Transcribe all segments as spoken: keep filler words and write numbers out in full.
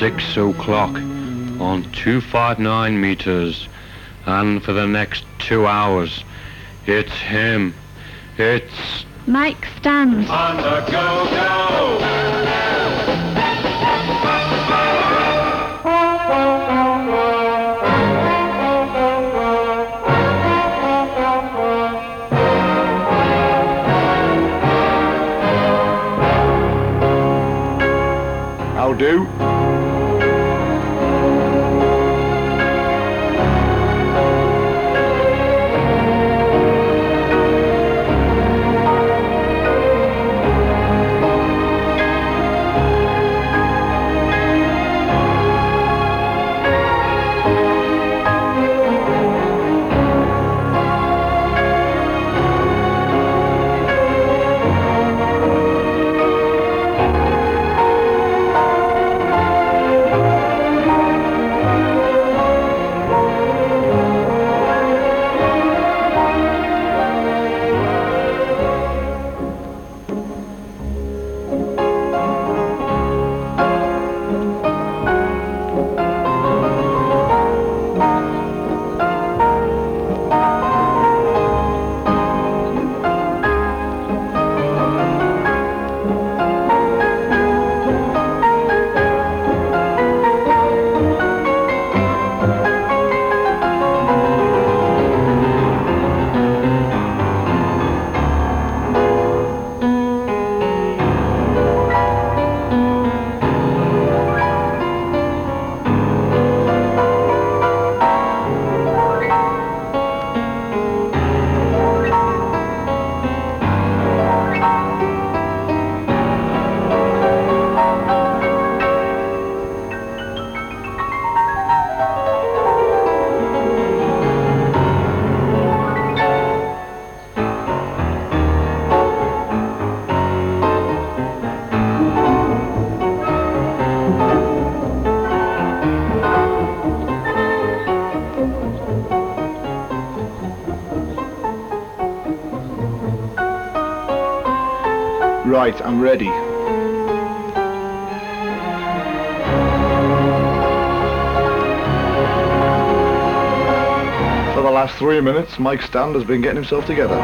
six o'clock on two fifty-nine meters, and for the next two hours, it's him. It's Mike Stand. On the go-go! How do? Right, I'm ready. For the last three minutes, Mike Stand has been getting himself together.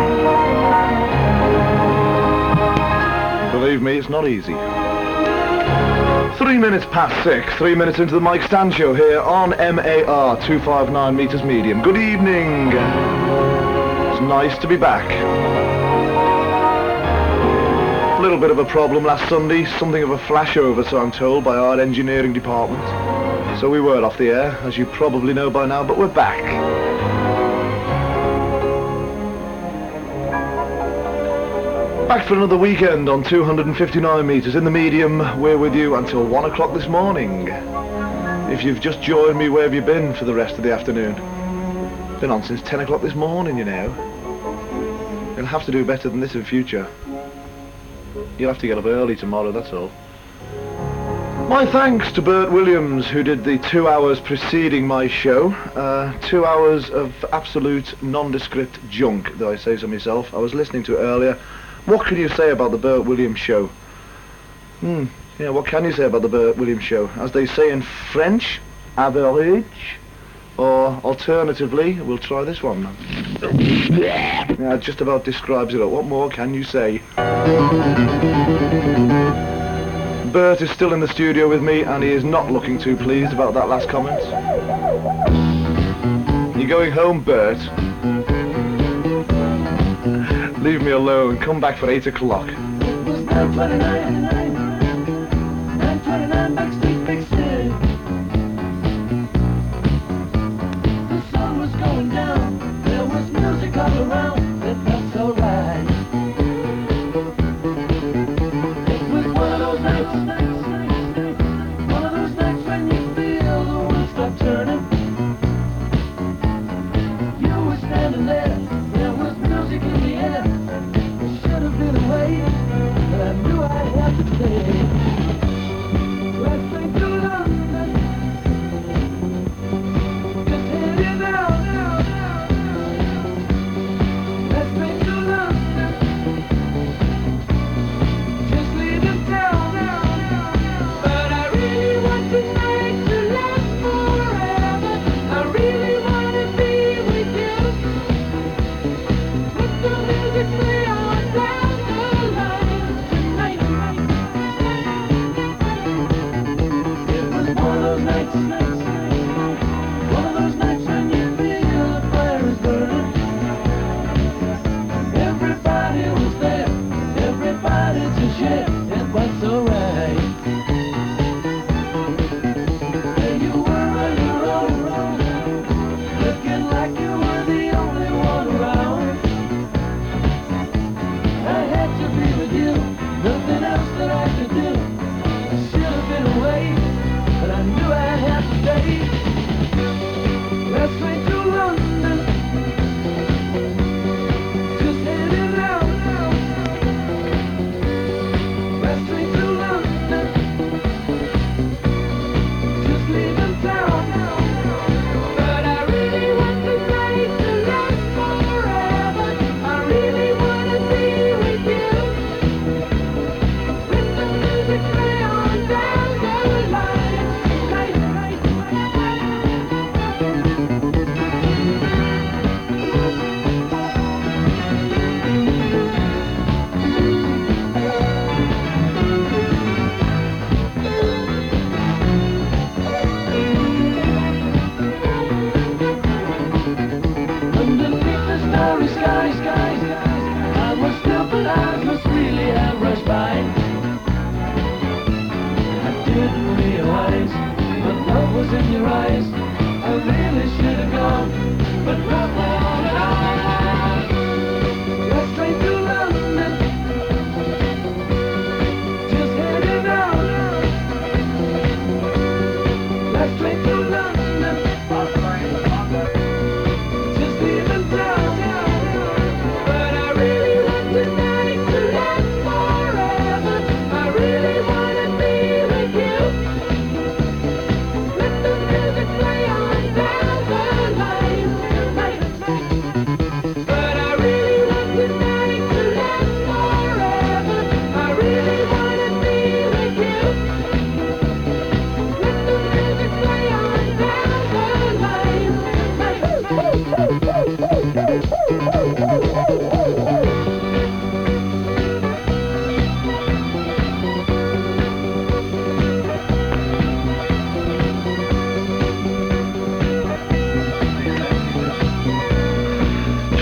Believe me, it's not easy. Three minutes past six, three minutes into the Mike Stand Show here on M A R two fifty-nine meters medium. Good evening. It's nice to be back. A little bit of a problem last Sunday, something of a flashover, so I'm told, by our engineering department. So we were off the air, as you probably know by now, but we're back. Back for another weekend on two fifty-nine meters in the medium. We're with you until one o'clock this morning. If you've just joined me, where have you been for the rest of the afternoon? Been on since ten o'clock this morning, you know. You'll have to do better than this in future. You'll have to get up early tomorrow, that's all. My thanks to Bert Williams, who did the two hours preceding my show. Uh, two hours of absolute nondescript junk, though I say so myself. I was listening to it earlier. What can you say about the Bert Williams show? Hmm, yeah, what can you say about the Bert Williams show? As they say in French, average. Or, alternatively, we'll try this one. Yeah, it just about describes it all. What more can you say? Bert is still in the studio with me, and he is not looking too pleased about that last comment. You going home, Bert? Leave me alone. Come back for eight o'clock. But I really want to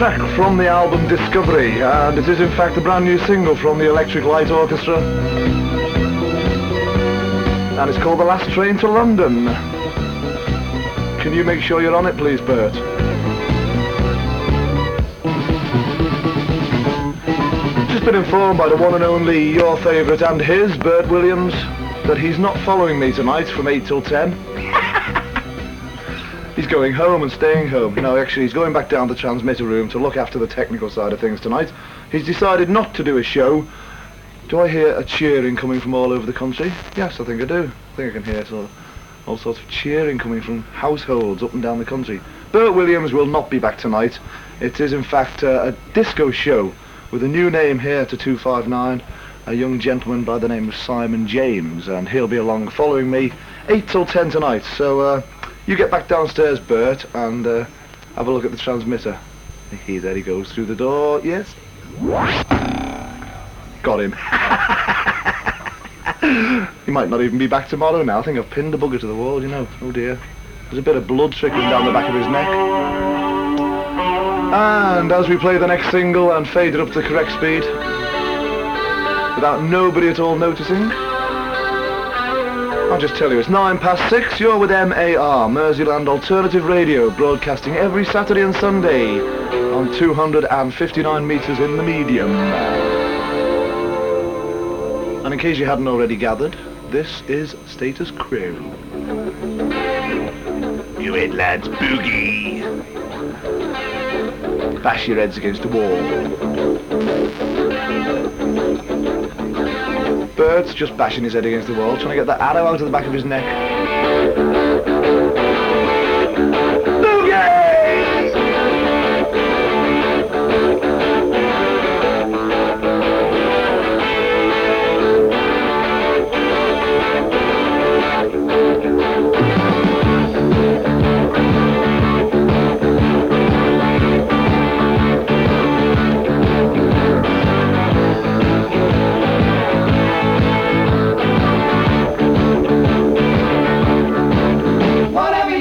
track from the album Discovery, and it is in fact a brand new single from the Electric Light Orchestra. And it's called The Last Train to London. Can you make sure you're on it, please, Bert? Just been informed by the one and only, your favourite and his, Bert Williams, that he's not following me tonight from eight till ten. He's going home and staying home. No, actually, he's going back down to the transmitter room to look after the technical side of things tonight. He's decided not to do a show. Do I hear a cheering coming from all over the country? Yes, I think I do. I think I can hear sort of all sorts of cheering coming from households up and down the country. Bert Williams will not be back tonight. It is, in fact, uh, a disco show with a new name here to two five nine, a young gentleman by the name of Simon James, and he'll be along following me eight till ten tonight. So uh, you get back downstairs, Bert, and uh, have a look at the transmitter. Hey, there he goes through the door. Yes. Got him. He might not even be back tomorrow now. I think I've pinned the bugger to the wall, you know. Oh dear. There's a bit of blood trickling down the back of his neck. And as we play the next single and fade it up to the correct speed, without nobody at all noticing, I'll just tell you, it's nine past six, you're with M A R, Merseyland Alternative Radio, broadcasting every Saturday and Sunday on two hundred fifty-nine metres in the medium. And in case you hadn't already gathered, this is Status Quo. You in, lads, boogie! Bash your heads against the wall. Bert's just bashing his head against the wall, trying to get that arrow out of the back of his neck. Boogie! Whatever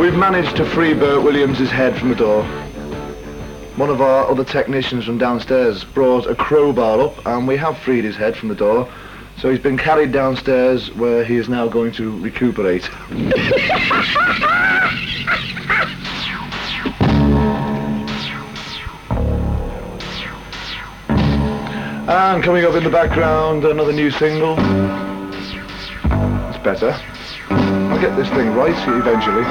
We've managed to free Bert Williams' head from the door. One of our other technicians from downstairs brought a crowbar up and we have freed his head from the door. So he's been carried downstairs where he is now going to recuperate. And coming up in the background, another new single. It's better. I'll get this thing right eventually.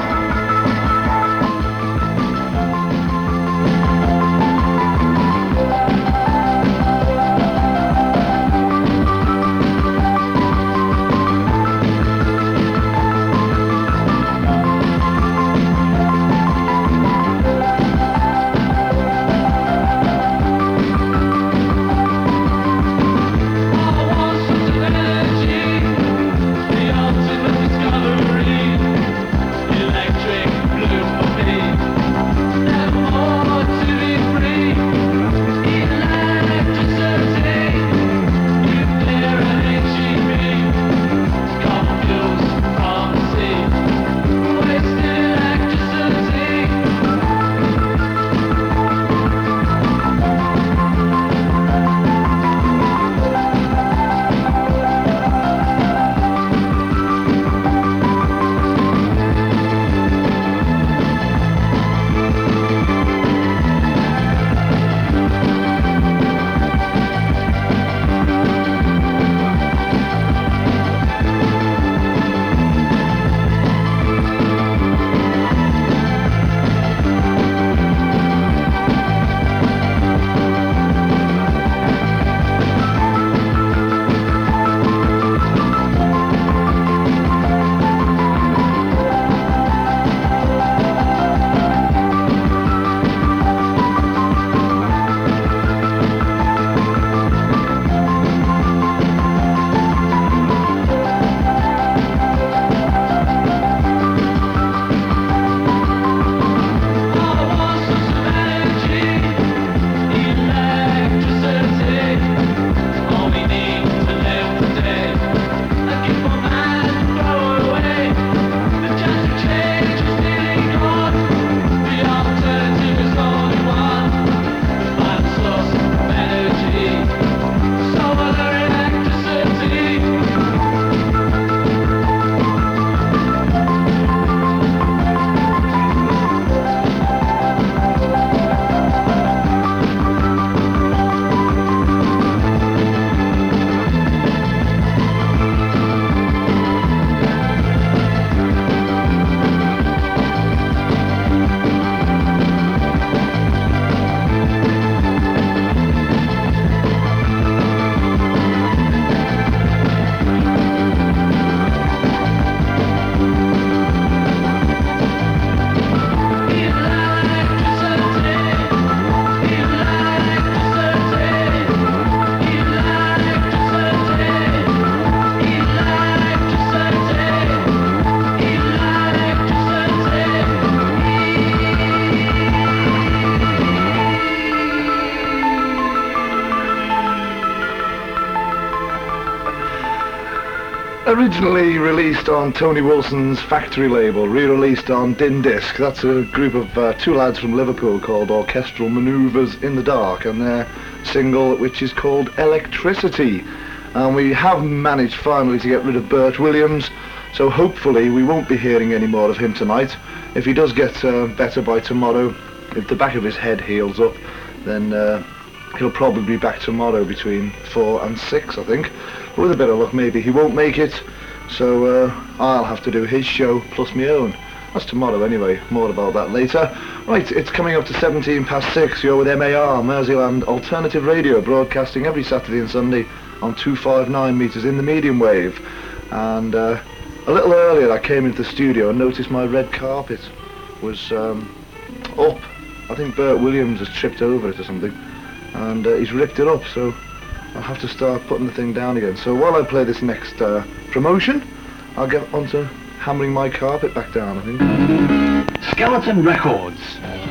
Originally released on Tony Wilson's Factory label, re-released on Din Disc. That's a group of uh, two lads from Liverpool called Orchestral Manoeuvres in the Dark, and their single, which is called Electricity. And we have managed finally to get rid of Bert Williams, so hopefully we won't be hearing any more of him tonight. If he does get uh, better by tomorrow, if the back of his head heals up, then uh, he'll probably be back tomorrow between four and six, I think. But with a bit of luck, maybe he won't make it, so uh, I'll have to do his show plus my own. That's tomorrow anyway, more about that later. Right, it's coming up to seventeen past six. You're with M A R, Merseyland Alternative Radio, broadcasting every Saturday and Sunday on two fifty-nine metres in the medium wave. And uh, a little earlier I came into the studio and noticed my red carpet was um, up. I think Bert Williams has tripped over it or something, and uh, he's ripped it up, so I'll have to start putting the thing down again. So while I play this next uh, promotion, I'll get onto hammering my carpet back down, I think. Skeleton Records.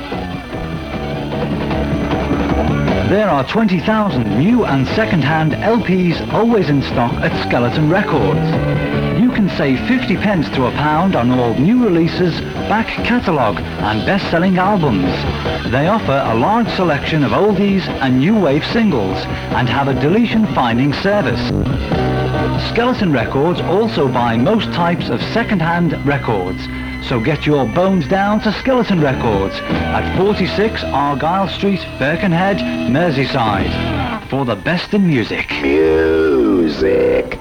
There are twenty thousand new and second-hand L Ps always in stock at Skeleton Records. You can Save fifty pence to a pound on all new releases, back catalogue and best-selling albums. They offer a large selection of oldies and new wave singles and have a deletion finding service. Skeleton Records also buy most types of second-hand records. So get your bones down to Skeleton Records at forty-six Argyle Street, Birkenhead, Merseyside, for the best in music. Music.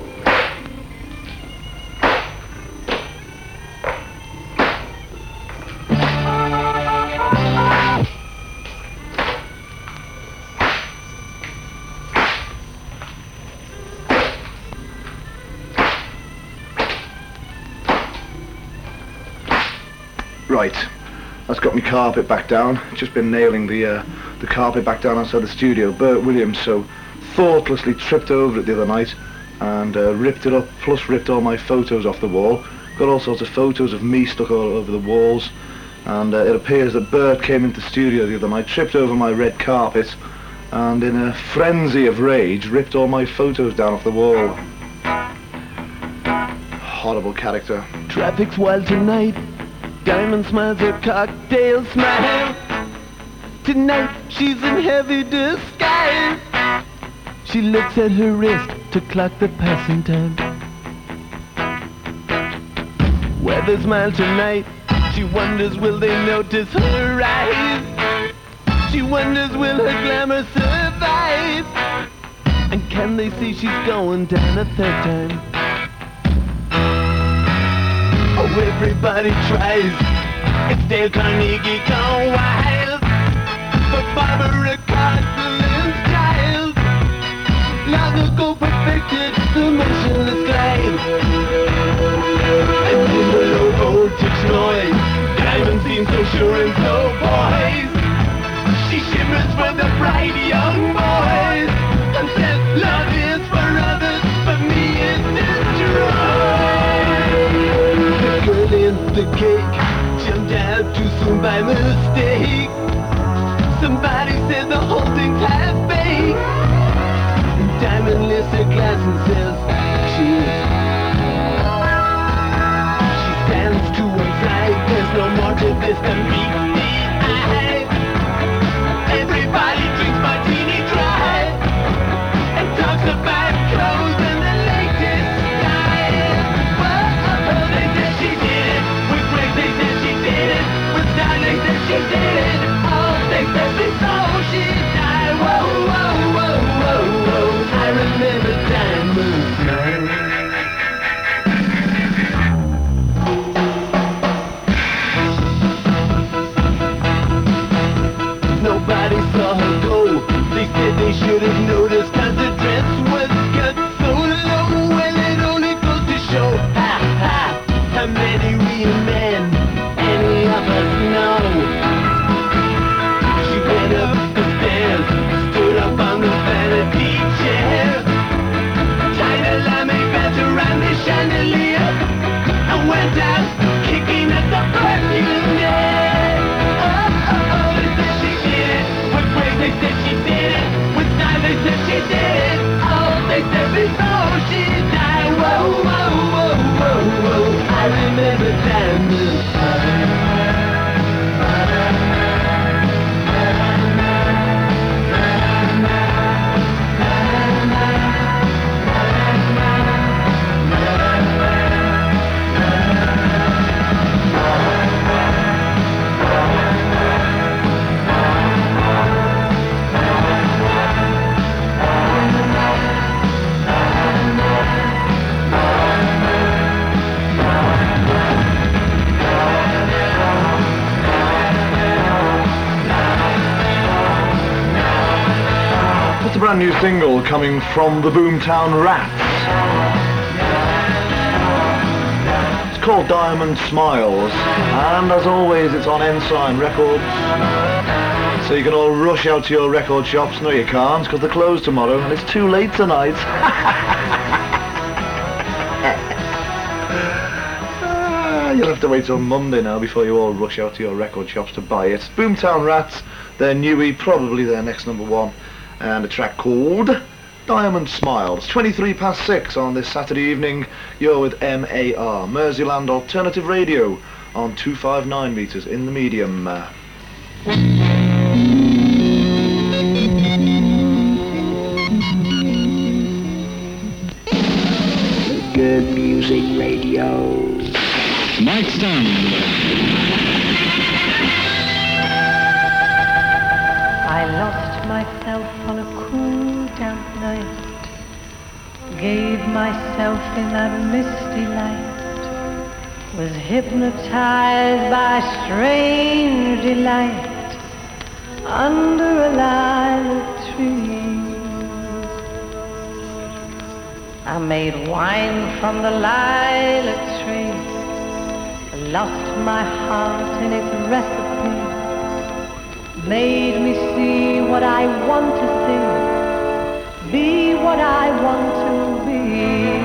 Right, that's got my carpet back down. Just been nailing the uh, the carpet back down outside the studio. Bert Williams so thoughtlessly tripped over it the other night and uh, ripped it up, plus ripped all my photos off the wall. Got all sorts of photos of me stuck all over the walls, and uh, it appears that Bert came into the studio the other night, tripped over my red carpet, and in a frenzy of rage ripped all my photos down off the wall. Horrible character. Traffic's wild tonight. Diamond smiles her cocktail smile. Tonight she's in heavy disguise. She looks at her wrist to clock the passing time. Weather's mild tonight. She wonders will they notice her eyes. She wonders will her glamour survive. And can they see she's going down a third time? Oh, everybody tries. It's Dale Carnegie gone wild. But Barbara Cartland's child long ago perfected the motionless glide. And in the low voltage noise, Diamond seems so sure and so poised. She shimmers for the bright young boys and says love is for others, but me it's destroyed. The girl in the cake jumped out too soon by mistake. Somebody said the whole thing's half baked. Diamond lifts her glass and says cheers. She stands to one side. There's no more to this than meet the eye. Everybody drinks martini dry and talks about clothes and the latest style. Whoa, they said she did it. With Greg they said she did it. With Star they said she did it. Oh, they said before she died. Whoa, whoa, whoa, whoa, whoa. I remember Diamond. Nobody saw her go. They said they should have noticed, cause the dress was cut so low. Well, it only goes to show ha ha how many real men any of us know. She went up the stairs, stood up on the vanity chair, tied a lame belt around the chandelier, and went out kicking at the perfume there. Oh, oh, oh, they said she did it. With Grace they said she did it. With Star they said she did it. Oh, they said before she died. Whoa, whoa, whoa, whoa, whoa. I remember Diamond. It's a brand new single coming from the Boomtown Rats. It's called Diamond Smiles, and as always it's on Ensign Records. So you can all rush out to your record shops. No you can't, because they're closed tomorrow and it's too late tonight. Ah, you'll have to wait till Monday now before you all rush out to your record shops to buy it. Boomtown Rats, their newie, probably their next number one, and a track called Diamond Smiles, twenty-three past six on this Saturday evening. You're with M A R, Merseyland Alternative Radio, on two fifty-nine metres in the medium. Uh, Good Music Radio. Mike Stand. I lost myself on a cool, damp night, gave myself in that misty light, was hypnotized by strange delight under a lilac tree. I made wine from the lilac tree, lost my heart in its recipe, made me see what I want to see, be what I want to be.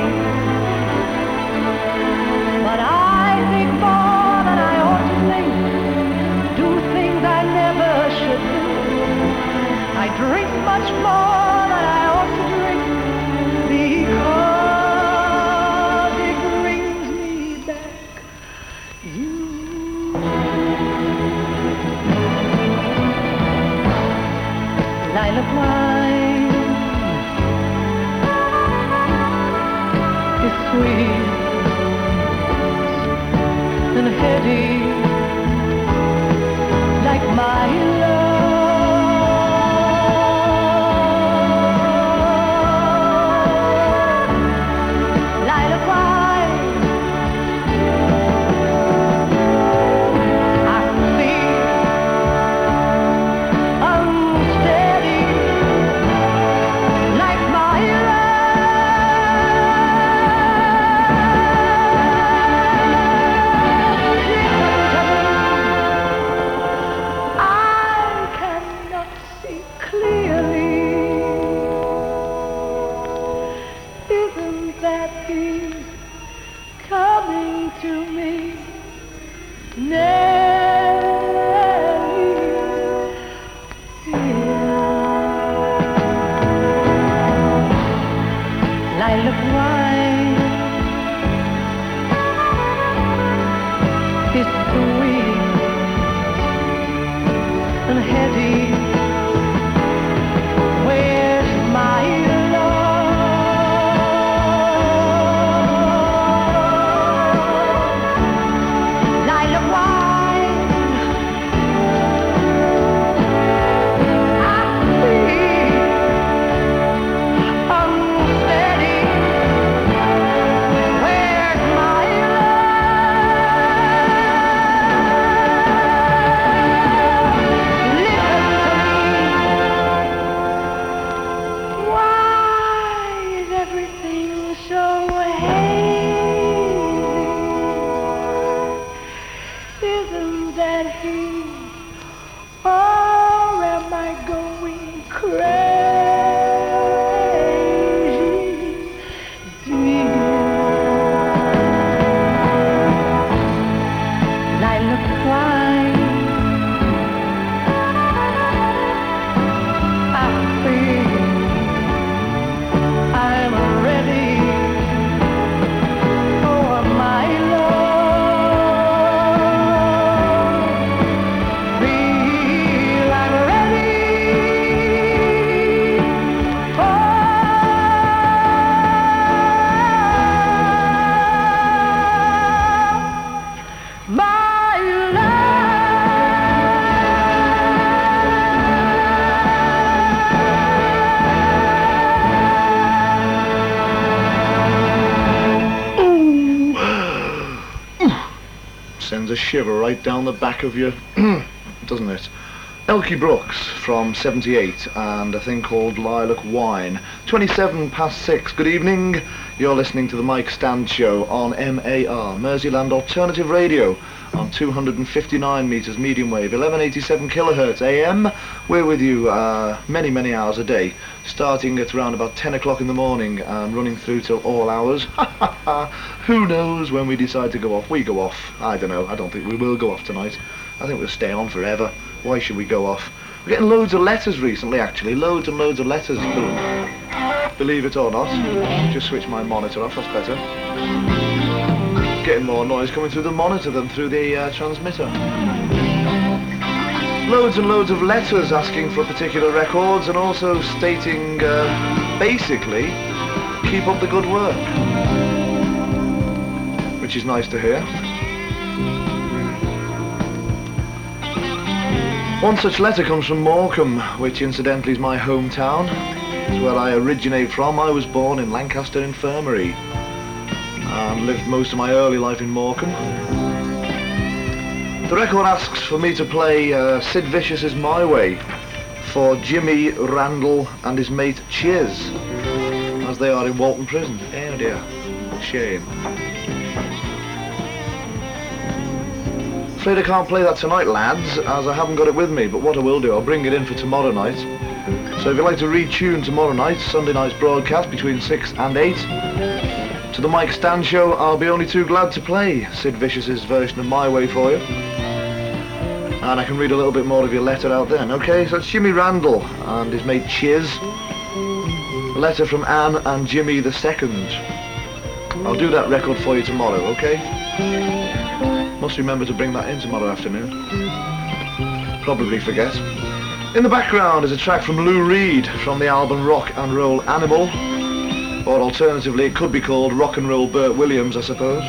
But I think more than I ought to think, do things I never should do. I drink much more than I ought to drink, because it brings me back you. Lilac wine is sweet and heady like my love. Lilac wine, I feel unsteady like my love. I cannot see clearly. Isn't that he coming to me? Nelly, lilac wine is sweet and heady. Where's my love? Lilac wine, I feel unsteady. Where's my love? Listen to me. Why is everything so hazy? Isn't that he? Or am I going crazy? Dear lilac wine, I feel I'm ready for my love. Feel I'm ready for my Sends a shiver right down the back of you, doesn't it? Elkie Brooks from seventy-eight and a thing called Lilac Wine. twenty-seven past six. Good evening. You're listening to the Mike Stand Show on M A R, Merseyland Alternative Radio, on two fifty-nine metres medium wave, eleven eighty-seven kilohertz A M. We're with you uh, many, many hours a day, starting at around about ten o'clock in the morning and running through till all hours. Who knows when we decide to go off? We go off. I don't know. I don't think we will go off tonight. I think we'll stay on forever. Why should we go off? We're getting loads of letters recently, actually. Loads and loads of letters. believe it or not. Just switch my monitor off, that's better. Getting more noise coming through the monitor than through the uh, transmitter. Loads and loads of letters asking for particular records and also stating, uh, basically, keep up the good work. Which is nice to hear. One such letter comes from Morecambe, which incidentally is my hometown. It's where I originate from. I was born in Lancaster Infirmary and lived most of my early life in Morecambe. The record asks for me to play uh, Sid Vicious's My Way for Jimmy Randall and his mate Chiz, as they are in Walton Prison. Oh dear, shame. Afraid I can't play that tonight, lads, as I haven't got it with me, but what I will do, I'll bring it in for tomorrow night. So if you'd like to retune tomorrow night, Sunday night's broadcast between six and eight, to the Mike Stan Show, I'll be only too glad to play Sid Vicious's version of My Way for you. And I can read a little bit more of your letter out then. Okay, so it's Jimmy Randall and his mate Chiz. A letter from Anne and Jimmy the Second. I'll do that record for you tomorrow, okay? Must remember to bring that in tomorrow afternoon. Probably forget. In the background is a track from Lou Reed from the album Rock and Roll Animal. Or alternatively, it could be called Rock and Roll Burt Williams, I suppose.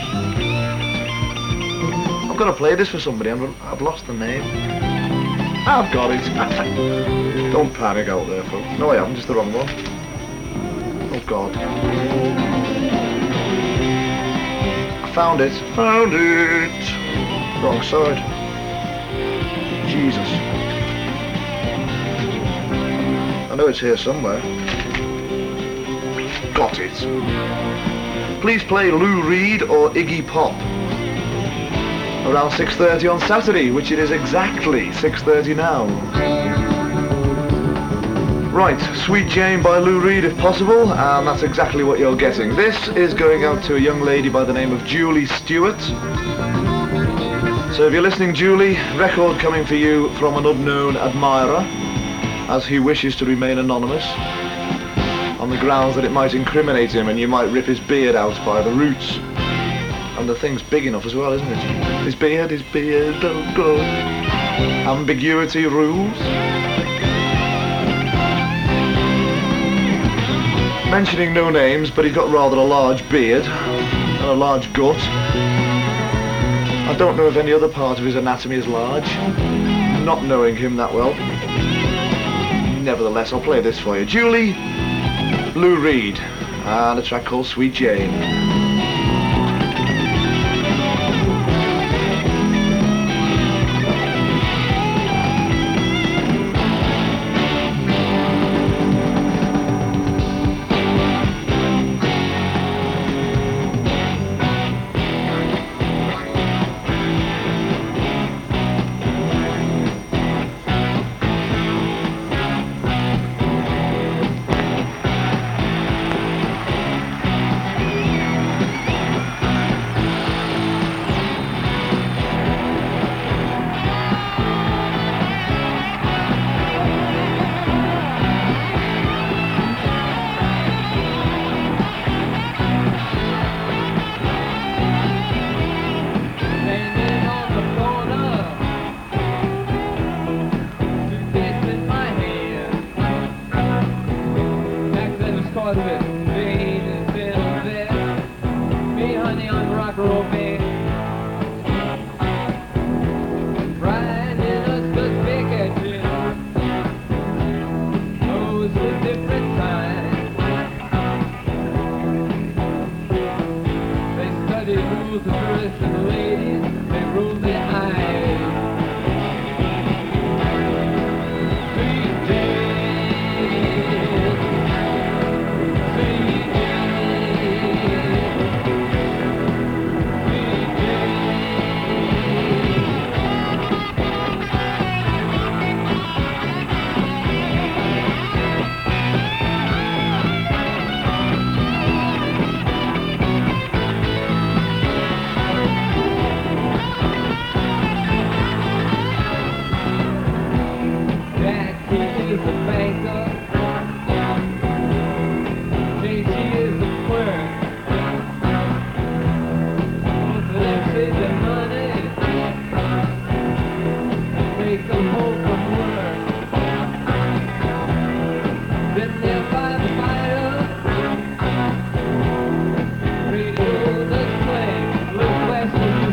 I've got to play this for somebody, I've lost the name. I've got it. Don't panic out there, folks. No, I haven't, just the wrong one. Oh, God. I found it. Found it. Wrong side. Jesus. I know it's here somewhere. Got it. Please play Lou Reed or Iggy Pop. Around six thirty on Saturday, which it is exactly six thirty now. Right, Sweet Jane by Lou Reed if possible, and that's exactly what you're getting. This is going out to a young lady by the name of Julie Stewart. So if you're listening, Julie, record coming for you from an unknown admirer, as he wishes to remain anonymous, on the grounds that it might incriminate him and you might rip his beard out by the roots. And the thing's big enough as well, isn't it? His beard, his beard, oh God. Ambiguity rules. Mentioning no names, but he's got rather a large beard and a large gut. I don't know if any other part of his anatomy is large, not knowing him that well. Nevertheless, I'll play this for you. Julie, Lou Reed, and a track called Sweet Jane.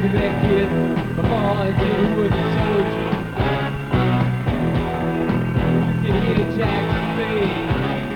to that kid before I did with the soldier. Did he get Jack Spade?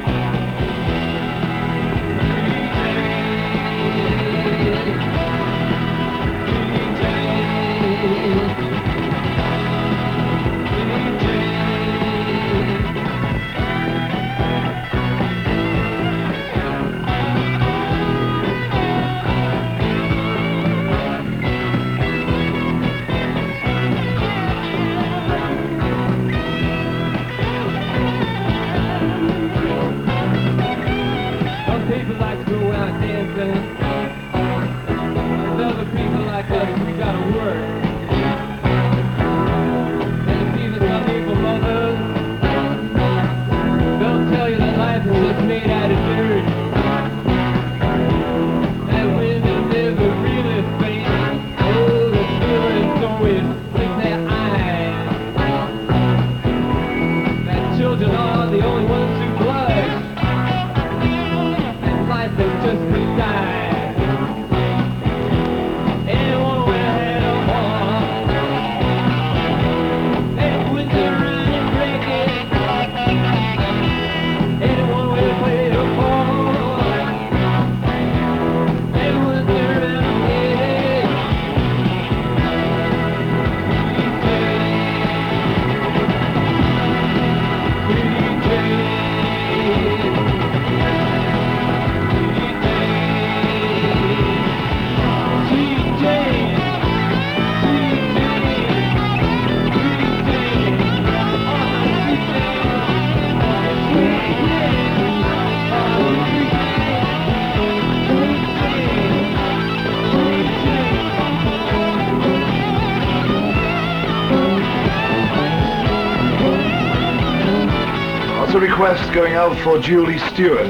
A request going out for Julie Stewart.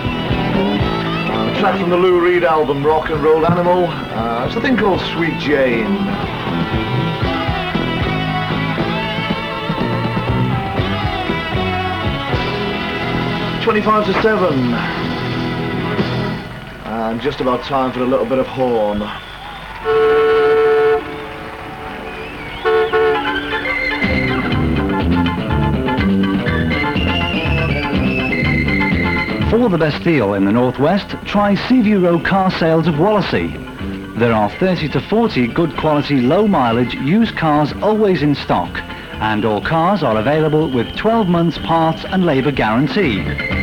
Uh, a track from the Lou Reed album Rock and Roll Animal. Uh, it's a thing called Sweet Jane. twenty-five to seven. And just about time for a little bit of horn. For the best deal in the Northwest, try Seaview Road Car Sales of Wallasey. There are thirty to forty good quality, low mileage used cars always in stock, and all cars are available with twelve months parts and labour guarantee.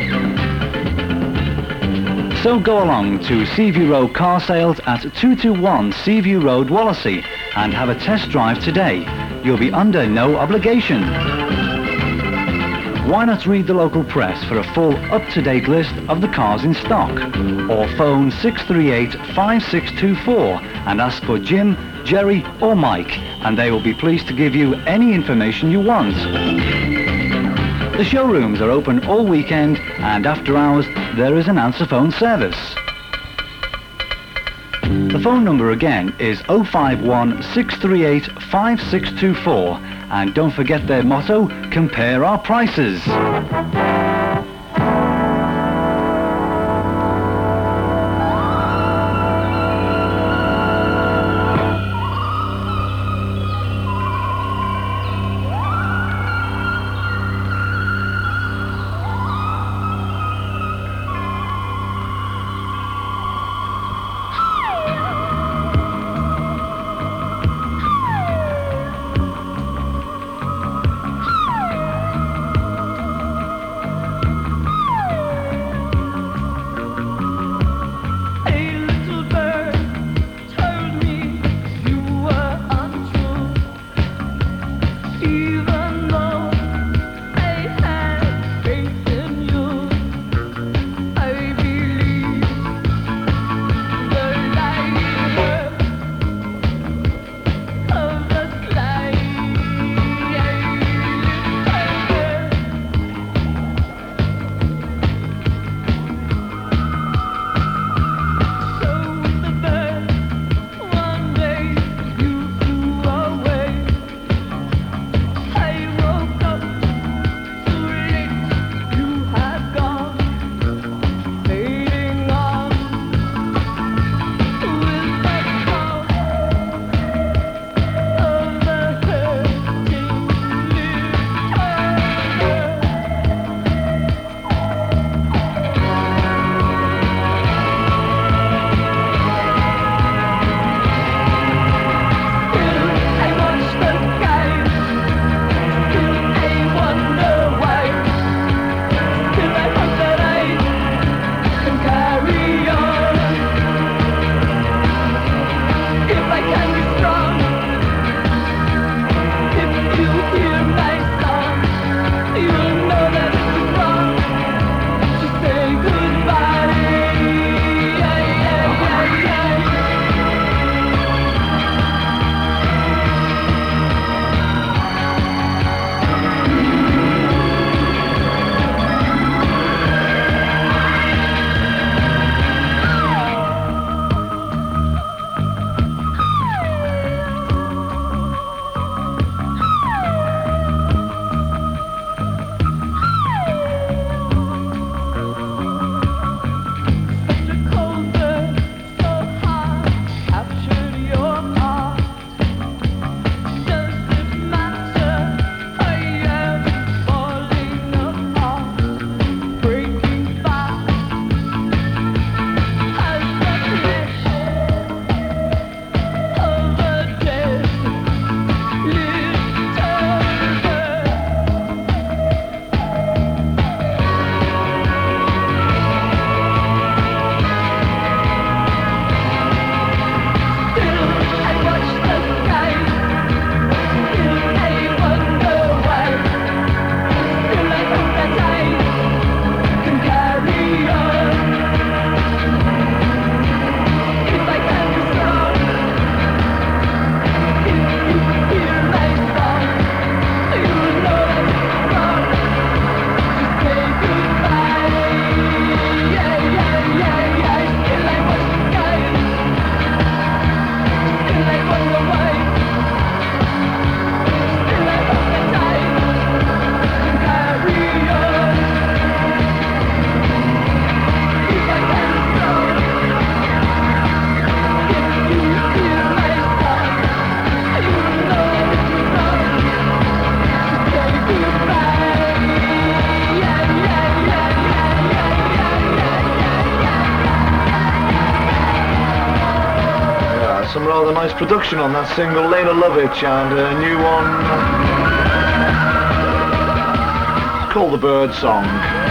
So go along to Seaview Road Car Sales at two two one Seaview Road, Wallasey, and have a test drive today. You'll be under no obligation. Why not read the local press for a full, up-to-date list of the cars in stock? Or phone six three eight, five six two four and ask for Jim, Jerry or Mike, and they will be pleased to give you any information you want. The showrooms are open all weekend, and after hours there is an answer phone service. The phone number again is oh five one, six three eight, five six two four, and don't forget their motto, compare our prices. latest production on that single, Lena Lovitch, and a new one called The Bird Song.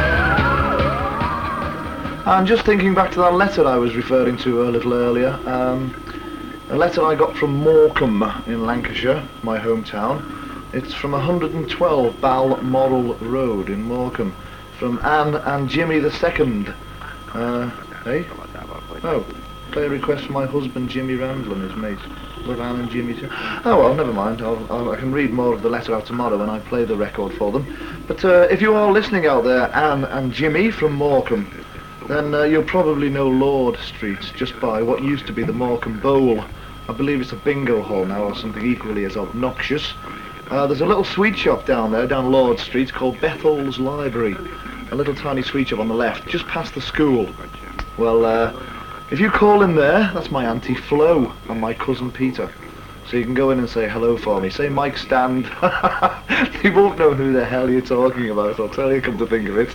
I'm just thinking back to that letter I was referring to a little earlier. Um, a letter I got from Morecambe in Lancashire, my hometown. It's from one hundred twelve Balmoral Road in Morecambe, from Anne and Jimmy the Second. Uh, hey? Oh, play a request for my husband Jimmy Randall and his mate. Love Anne and Jimmy too. Oh well, never mind. I'll, I'll, I can read more of the letter out tomorrow when I play the record for them. But uh, if you are listening out there, Anne and Jimmy from Morecambe, then uh, you'll probably know Lord Street, just by what used to be the Morecambe Bowl. I believe it's a bingo hall now, or something equally as obnoxious. Uh, there's a little sweet shop down there, down Lord Street, called Bethel's Library. A little tiny sweet shop on the left, just past the school. Well, uh, if you call in there, that's my Auntie Flo and my cousin Peter. So you can go in and say hello for me. Say Mike Stand. You won't know who the hell you're talking about, I'll tell you, come to think of it.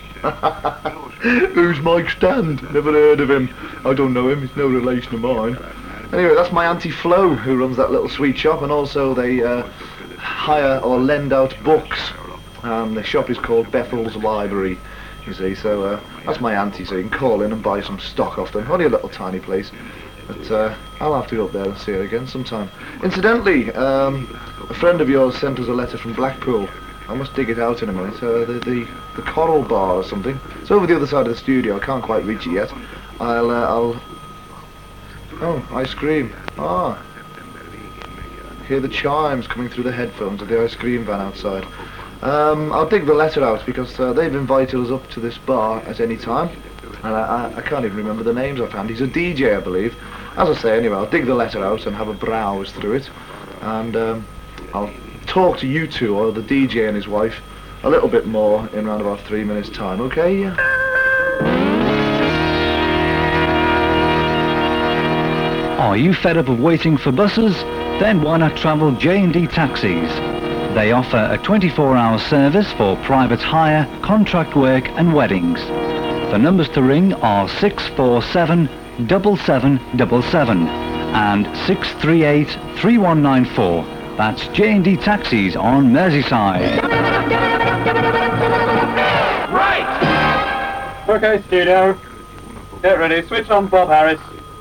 Who's Mike Stand? Never heard of him. I don't know him, he's no relation of mine. Anyway, that's my Auntie Flo who runs that little sweet shop, and also they uh, hire or lend out books. Um, the shop is called Bethel's Library, you see, so uh, that's my auntie, so you can call in and buy some stock off them. Only a little tiny place, but uh, I'll have to go up there and see her again sometime. Incidentally, um, a friend of yours sent us a letter from Blackpool. I must dig it out in a minute. Uh, the, the the Coral Bar or something. It's over the other side of the studio. I can't quite reach it yet. I'll uh, I'll. Oh, ice cream. Ah. Hear the chimes coming through the headphones of the ice cream van outside. Um, I'll dig the letter out because uh, they've invited us up to this bar at any time, and I, I, I can't even remember the names offhand. He's a D J, I believe. As I say, anyway, I'll dig the letter out and have a browse through it, and um, I'll talk to you two, or the D J and his wife, a little bit more in around about three minutes' time, okay? Are you fed up of waiting for buses? Then why not travel J and D Taxis? They offer a twenty-four hour service for private hire, contract work and weddings. The numbers to ring are six four seven, seven seven seven seven and six three eight, three one nine four. That's J and D Taxis on Merseyside. Right! Okay, studio. Get ready. Switch on Bob Harris.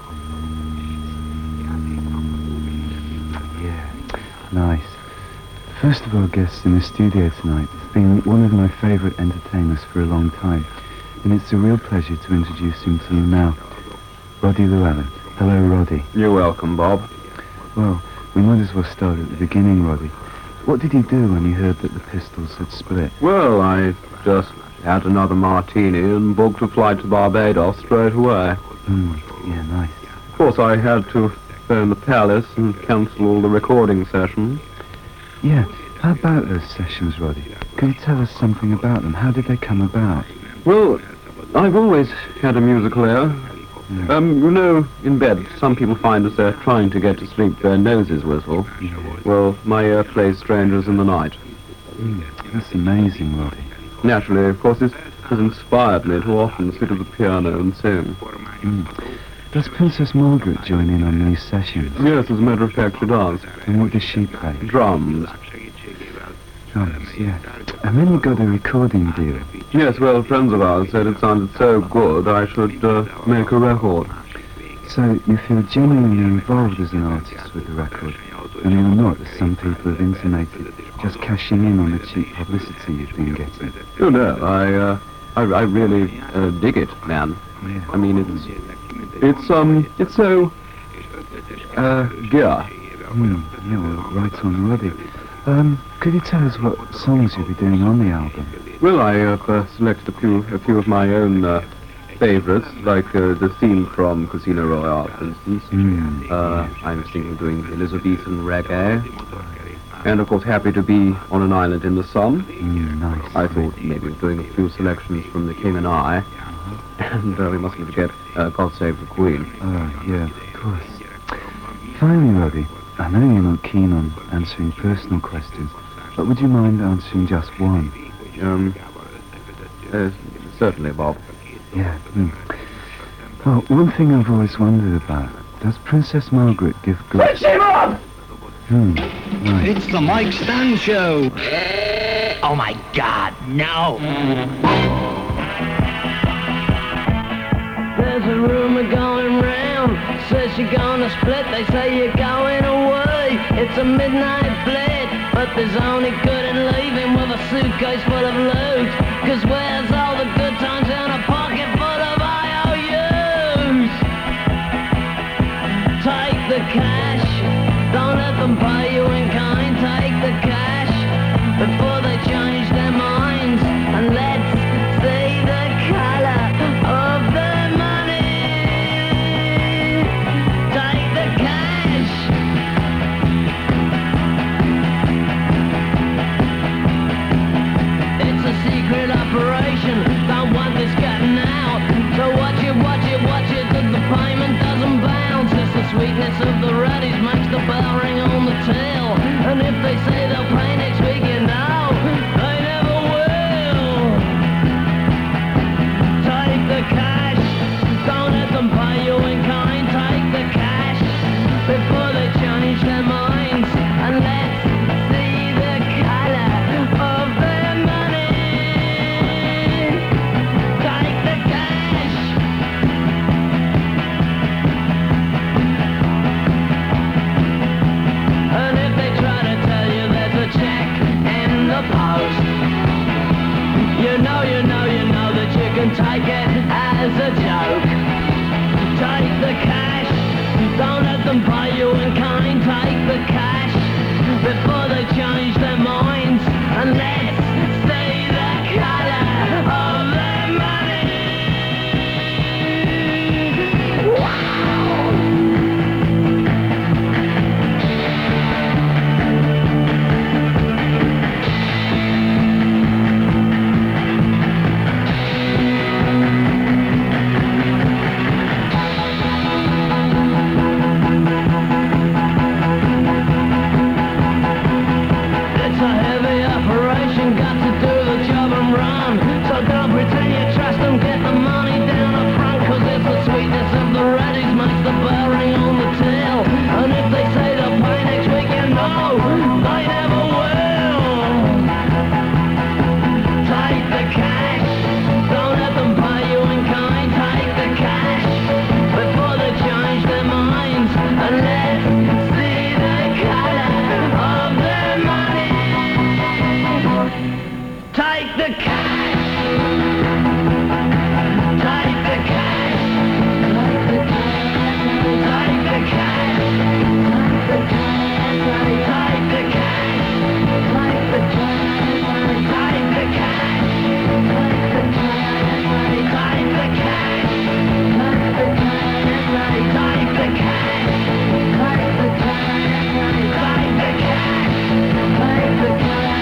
Yeah, nice. First of all, guests in the studio tonight has been one of my favourite entertainers for a long time, and it's a real pleasure to introduce him to you now. Roddy Llewellyn. Hello, Roddy. You're welcome, Bob. Well, we might as well start at the beginning, Roddy. What did you do when you heard that the Pistols had split? Well, I just had another martini and booked a flight to Barbados straight away. Mm, yeah, nice. Of course, I had to phone the Palace and cancel all the recording sessions. Yeah, how about those sessions, Roddy? Can you tell us something about them? How did they come about? Well, I've always had a musical ear. Yeah. Um, you know, in bed, some people find as they're trying to get to sleep, their noses whistle. Yeah. Well, my ear plays Strangers in the Night. Mm, that's amazing, Roddy. Naturally, of course, this has inspired me to often sit at the piano and sing. Mm. Does Princess Margaret join in on these sessions? Yes, as a matter of fact, she does. And what does she play? Drums. Drums, yeah. And then you got a recording deal. Yes, well, friends of ours said it sounded so good I should uh, make a record. So you feel genuinely involved as an artist with the record, and you're not, as some people have intimated, just cashing in on the cheap publicity you've been getting. Oh no, I, uh, I, I really uh, dig it, man. Yeah. I mean, it's, it's, um, it's so, uh, gear. Hmm, yeah, well, right on, Roddy. Um, could you tell us what songs you'll be doing on the album? Well, I have uh, selected a few, a few of my own uh, favourites, like uh, the theme from Casino Royale, for instance. Mm, uh, I was thinking of doing Elizabethan reggae, and of course, Happy to Be on an Island in the Sun. Mm, nice. I thought maybe of doing a few selections from The King and I, and uh, we mustn't forget uh, God Save the Queen. Oh, yeah, of course. Finally, Roddy, I know you're not keen on answering personal questions, but would you mind answering just one? Um, uh, certainly, Bob. Yeah. Mm. Well, one thing I've always wondered about, Does Princess Margaret give good... Switch him on! Hmm, right. It's the Mike Stan Show. Oh my God, no! There's a rumor going round, says you're gonna split, they say you're going away. It's a midnight flight, but there's only good in leaving with a suitcase full of loot. Cause where's all the good times in a pocket full of I O Us? Take the cash, don't let them pay you in kind. Take the cash before they change their minds, and let's see the colour of the money. Take the cash. It's a secret operation, don't want this getting out. So watch it, watch it, watch it, that the payment doesn't bounce. It's the sweetness of the raddies makes the bell ring on the till. And if they say they'll pay next week, you know, they never will. Take the cash, don't let them pay you in kind. Take the cash before they change their minds, and let's see the colour of their money. Take the cash. And if they try to tell you there's a check in the post, you know, you know, you know that you can take it as a joke. Take the cash, don't let them pay you in kind. Take the cash before they change their minds, and let's see the colour of their money. Wow! It's a heavy operation, got to do the job and run. So don't pretend you trust them, get the money down up front. Cause it's the sweetness of the raddies makes the bell ring on the till. And if they say they'll pay next week, you know, they never will. Take the cash, don't let them pay you in kind. Take the cash before they change their minds, and let's see the colour of their money. Take the cash. Take the cash. Take the cash. Take the cash. Take the cash. Take the cash. Take the cash. Take the cash. Take the cash. Take the cash. Take the cash. Take the cash. Take the cash. Take the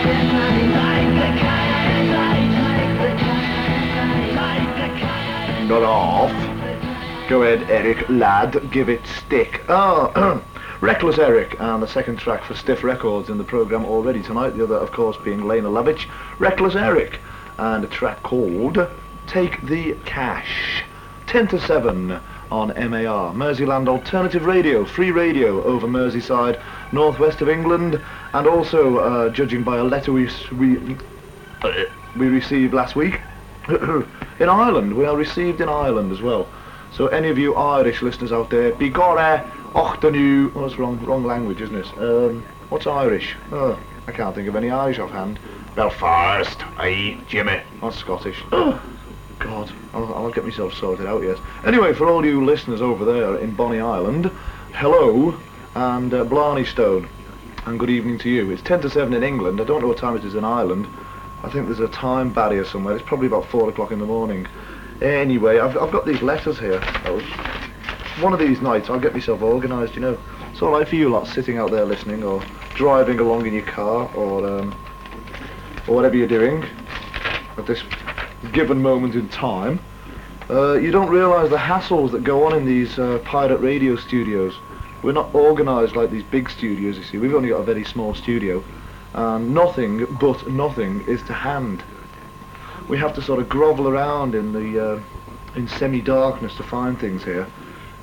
Not off. Go ahead, Eric, lad, give it stick. Ah, Reckless Eric, and the second track for Stiff Records in the programme already tonight. The other, of course, being Lena Lovitch. Reckless Eric, and a track called Take the Cash. ten to seven on M A R, Merseyland Alternative Radio, free radio over Merseyside, northwest of England, and also, uh, judging by a letter we, we, we received last week, in Ireland. We are received in Ireland as well. So any of you Irish listeners out there, Bigorre, Ochtanu, oh, that's wrong, wrong language, isn't it? Um, what's Irish? Oh, I can't think of any Irish offhand. Belfast, aye, Jimmy. That's Scottish. Oh, God, I'll, I'll get myself sorted out, yes. Anyway, for all you listeners over there in Bonny Island, hello, and uh, Blarney Stone, and good evening to you. It's ten to seven in England. I don't know what time it is in Ireland. I think there's a time barrier somewhere. It's probably about four o'clock in the morning. Anyway, I've, I've got these letters here. I was, one of these nights I'll get myself organised, you know. It's all right for you lot sitting out there listening, or driving along in your car, or um, or whatever you're doing at this given moment in time. Uh, you don't realise the hassles that go on in these uh, pirate radio studios. We're not organised like these big studios, you see. We've only got a very small studio. And nothing but nothing is to hand. We have to sort of grovel around in the uh, in semi-darkness to find things here.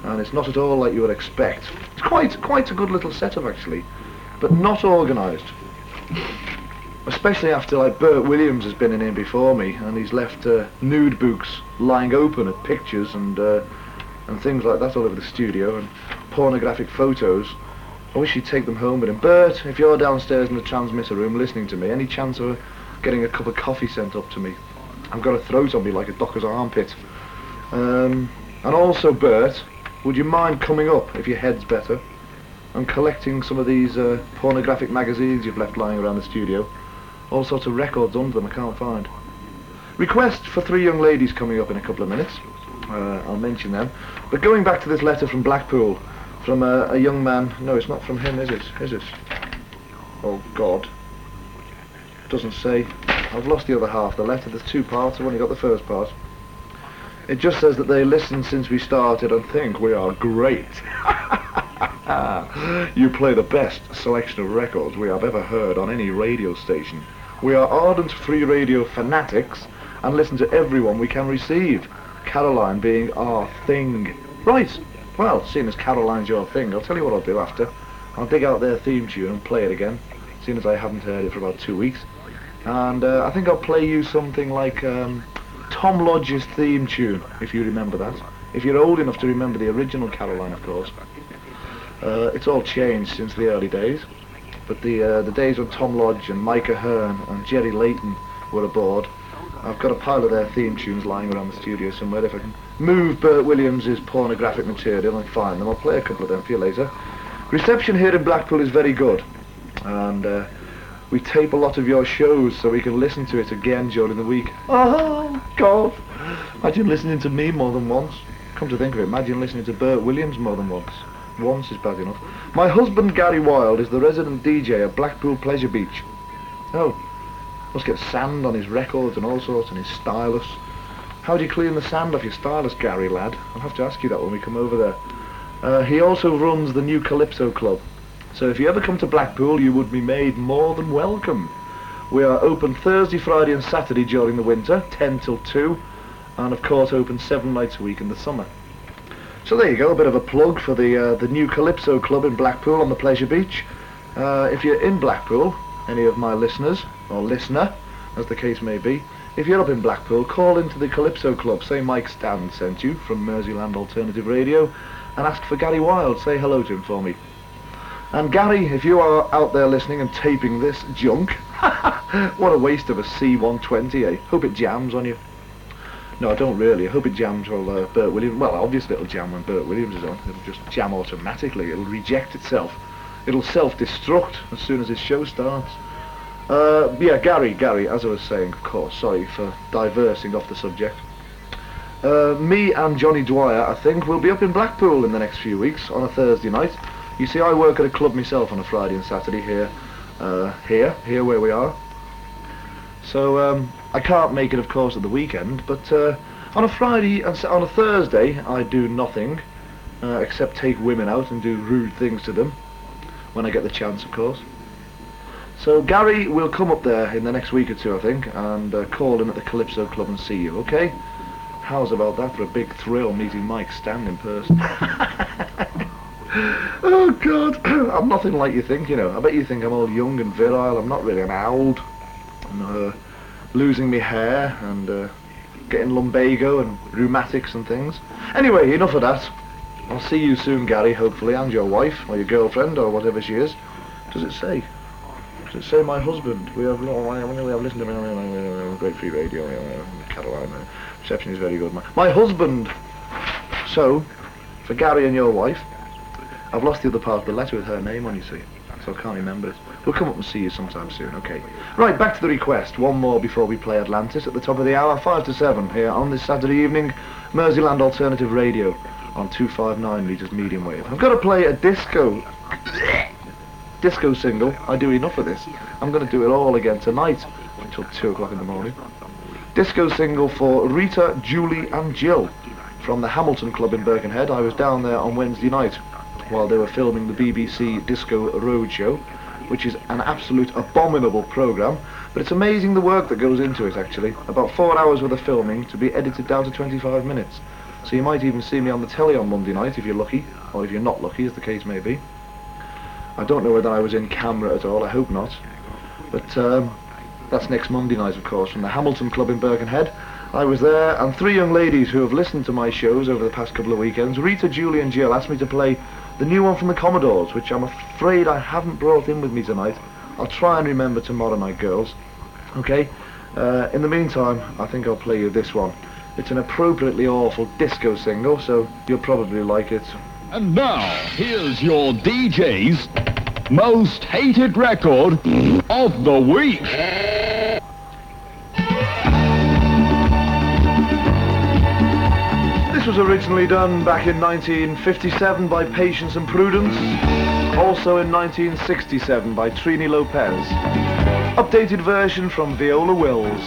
and it's not at all like you would expect. It's quite, quite a good little setup actually, but not organised. Especially after like Bert Williams has been in here before me, and he's left uh, nude books lying open at pictures and uh, and things like that all over the studio, and pornographic photos. I wish he'd take them home with him. Bert, if you're downstairs in the transmitter room listening to me, any chance of getting a cup of coffee sent up to me? I've got a throat on me like a docker's armpit. Um, and also, Bert, would you mind coming up, if your head's better, and collecting some of these uh, pornographic magazines you've left lying around the studio? All sorts of records under them I can't find. Request for three young ladies coming up in a couple of minutes. Uh, I'll mention them. But going back to this letter from Blackpool, from a, a young man. No, it's not from him, is it? Is it? Oh, God. Doesn't say. I've lost the other half of the letter. There's two parts. I've only got the first part. It just says that they listened since we started and think we are great. You play the best selection of records we have ever heard on any radio station. We are ardent free radio fanatics and listen to everyone we can receive. Caroline being our thing. Right. Well, seeing as Caroline's your thing, I'll tell you what I'll do after. I'll dig out their theme tune and play it again, seeing as I haven't heard it for about two weeks. And uh, I think I'll play you something like um, Tom Lodge's theme tune, if you remember that. If you're old enough to remember the original Caroline, of course. Uh, it's all changed since the early days, but the uh, the days when Tom Lodge and Micah Hearn and Jerry Layton were aboard, I've got a pile of their theme tunes lying around the studio somewhere. If I can move Bert Williams' pornographic material and find them, I'll play a couple of them for you later. Reception here in Blackpool is very good, and uh, we tape a lot of your shows so we can listen to it again during the week. Oh, God! Imagine listening to me more than once. Come to think of it, imagine listening to Bert Williams more than once. Once is bad enough. My husband, Gary Wilde, is the resident D J at Blackpool Pleasure Beach. Oh, must get sand on his records and all sorts, and his stylus. How do you clean the sand off your stylus, Gary, lad? I'll have to ask you that when we come over there. Uh, he also runs the new Calypso Club. So if you ever come to Blackpool, you would be made more than welcome. We are open Thursday, Friday and Saturday during the winter, ten till two, and of course open seven nights a week in the summer. So there you go, a bit of a plug for the uh, the new Calypso Club in Blackpool on the Pleasure Beach. Uh, if you're in Blackpool, any of my listeners, or listener, as the case may be, if you're up in Blackpool, call into the Calypso Club, say Mike Stand sent you from Merseyland Alternative Radio, and ask for Gary Wilde, say hello to him for me. And Gary, if you are out there listening and taping this junk, what a waste of a C one twenty, eh? Hope it jams on you. No, I don't really. I hope it jams while uh, Bert Williams... Well, obviously it'll jam when Bert Williams is on. It'll just jam automatically. It'll reject itself. It'll self-destruct as soon as his show starts. Uh, yeah, Gary, Gary, as I was saying, of course, sorry for diversing off the subject. Uh, me and Johnny Dwyer, I think, will be up in Blackpool in the next few weeks on a Thursday night. You see, I work at a club myself on a Friday and Saturday here, uh, here, here where we are. So, um, I can't make it, of course, at the weekend, but uh, on a Friday and on a Thursday, I do nothing uh, except take women out and do rude things to them when I get the chance, of course. So Gary will come up there in the next week or two, I think, and uh, call in at the Calypso Club and see you, okay? How's about that for a big thrill, meeting Mike Stand in person? Oh, God, I'm nothing like you think, you know. I bet you think I'm all young and virile. I'm not really. I'm old. I'm uh, losing me hair and uh, getting lumbago and rheumatics and things. Anyway, enough of that. I'll see you soon, Gary, hopefully, and your wife, or your girlfriend, or whatever she is. Does it say? Does it say my husband? We have, we have listened to great free radio, Caroline. Reception is very good. My, my husband! So, for Gary and your wife, I've lost the other part of the letter with her name on, you see, so I can't remember it. We'll come up and see you sometime soon, okay? Right, back to the request. One more before we play Atlantis at the top of the hour, five to seven, here on this Saturday evening, Merseyland Alternative Radio on two fifty-nine meters medium wave. I've got to play a disco, disco single. I do enough of this. I'm going to do it all again tonight until two o'clock in the morning. Disco single for Rita, Julie and Jill from the Hamilton Club in Birkenhead. I was down there on Wednesday night while they were filming the B B C Disco Roadshow, which is an absolute abominable programme, but it's amazing the work that goes into it, actually. About four hours worth of filming to be edited down to twenty-five minutes. So you might even see me on the telly on Monday night if you're lucky, or if you're not lucky, as the case may be. I don't know whether I was in camera at all, I hope not. But um, that's next Monday night, of course, from the Hamilton Club in Birkenhead. I was there, and three young ladies who have listened to my shows over the past couple of weekends, Rita, Julie and Jill, asked me to play the new one from the Commodores, which I'm afraid I haven't brought in with me tonight. I'll try and remember tomorrow night, girls. Okay? Uh, in the meantime, I think I'll play you this one. It's an appropriately awful disco single, so you'll probably like it. And now, here's your D J's most hated record of the week. This was originally done back in nineteen fifty-seven by Patience and Prudence, also in nineteen sixty-seven by Trini Lopez. Updated version from Viola Wills.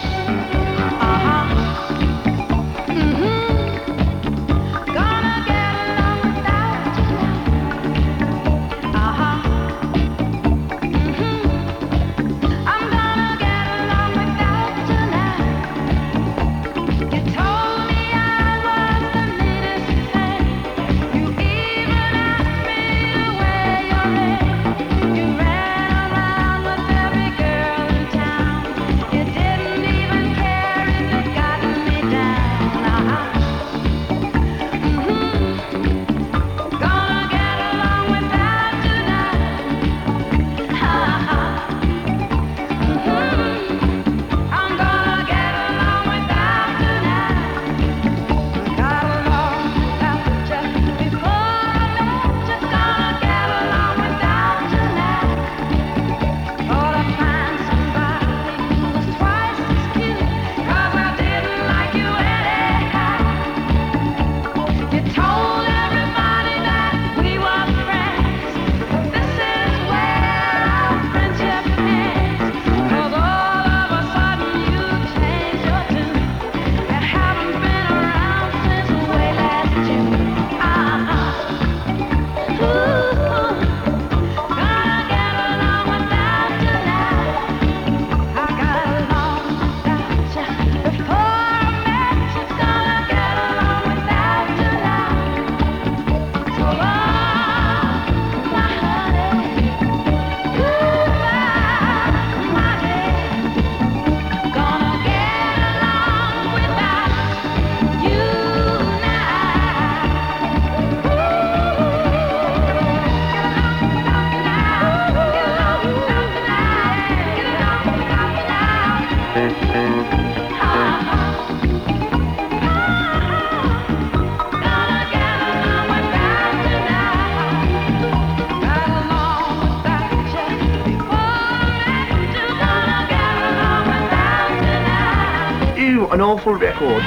An awful record.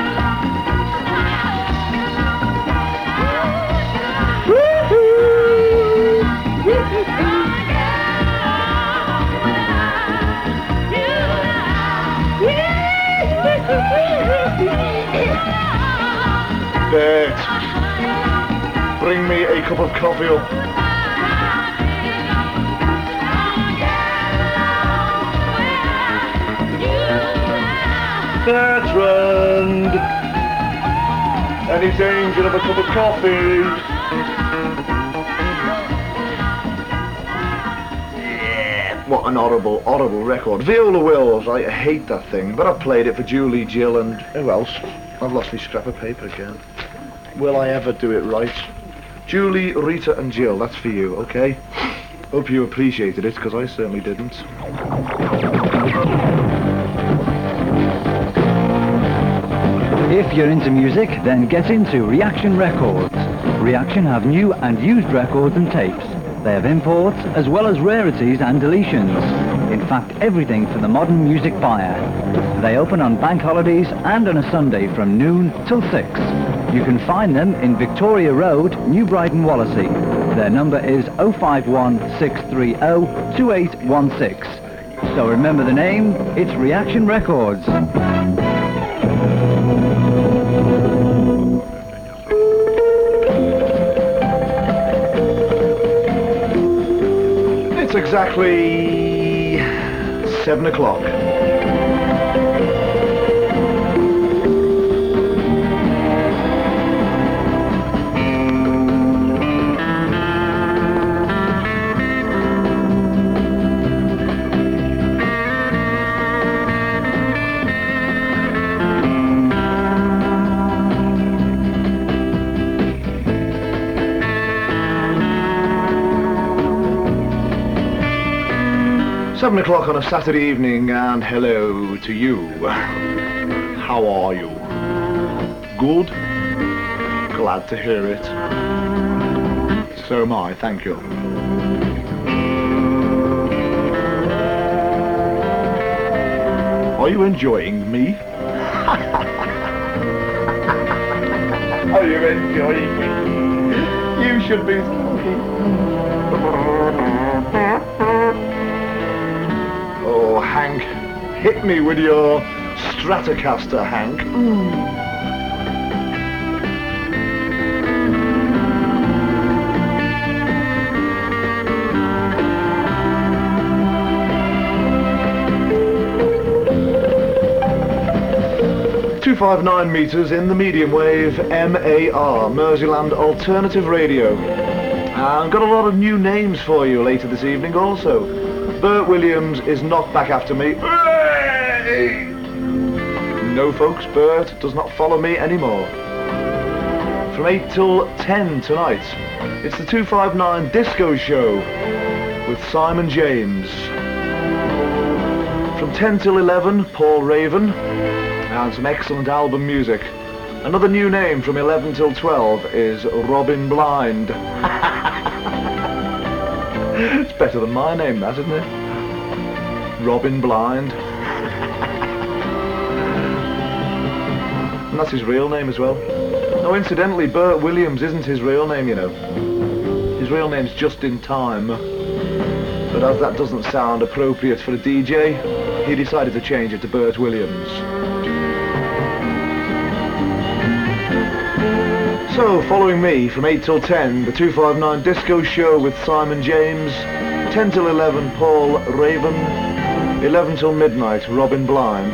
Bert, bring me a cup of coffee up. Bertrand! Any danger of a cup of coffee? Yeah, what an horrible, horrible record. Viola Wills, I hate that thing, but I've played it for Julie, Jill and who else? I've lost my scrap of paper again. Will I ever do it right? Julie, Rita and Jill, that's for you, okay? Hope you appreciated it, because I certainly didn't. If you're into music, then get into Reaction Records. Reaction have new and used records and tapes. They have imports as well as rarities and deletions. In fact, everything for the modern music buyer. They open on bank holidays and on a Sunday from noon till six. You can find them in Victoria Road, New Brighton, Wallasey. Their number is oh five one, six three oh, two eight one six. So remember the name, it's Reaction Records. It's exactly seven o'clock. Seven o'clock on a Saturday evening, and hello to you. How are you? Good? Glad to hear it. So am I, thank you. Are you enjoying me? Are you enjoying me? You should be smoking. Oh, Hank, hit me with your Stratocaster, Hank. two fifty-nine metres in the medium wave, M A R, Merseyland Alternative Radio. And got a lot of new names for you later this evening also. Bert Williams is not back after me. No folks, Bert does not follow me anymore. From eight till ten tonight, it's the two fifty-nine Disco Show with Simon James. From ten till eleven, Paul Raven. And some excellent album music. Another new name from eleven till twelve is Robin Blind. It's better than my name, that, isn't it? Robin Blind. And that's his real name as well. Oh, incidentally, Bert Williams isn't his real name, you know. His real name's Just in Time. But as that doesn't sound appropriate for a D J, he decided to change it to Bert Williams. So, following me from eight till ten, the two fifty-nine Disco Show with Simon James, ten till eleven, Paul Raven, eleven till midnight, Robin Blind.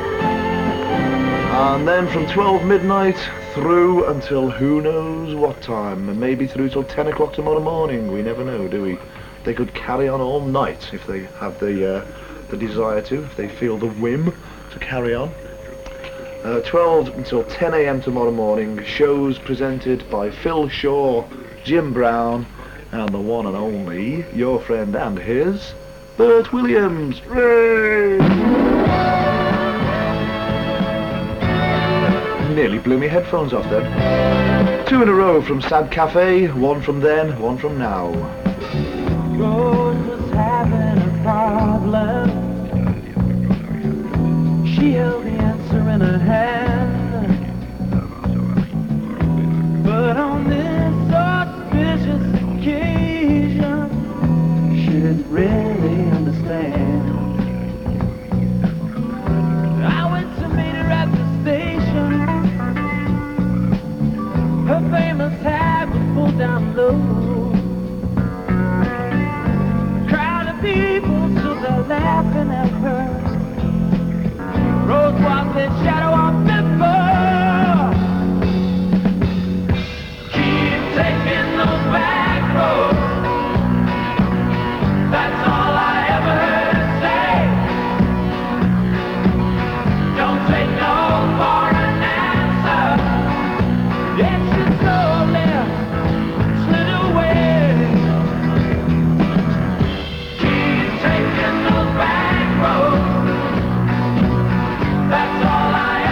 And then from twelve midnight through until who knows what time, and maybe through till ten o'clock tomorrow morning, we never know, do we? They could carry on all night if they have the, uh, the desire to, if they feel the whim to carry on. Uh, twelve until ten a m tomorrow morning, shows presented by Phil Shaw, Jim Brown, and the one and only, your friend and his, Bert Williams. Hooray! Nearly blew me headphones off then. Two in a row from Sad Cafe, one from then, one from now. Rose was having a problem. She held the answer in her hand, but on this auspicious occasion, she didn't really understand. I went to meet her at the station. Her famous hat was pulled down low. Crowd of people stood there laughing at her. Rose was the shadow of Memphis. Keep taking those back roads. That's all I ever heard her say. Don't take no for an answer. Yes, she slowly slid away. Keep taking those back roads. That's all I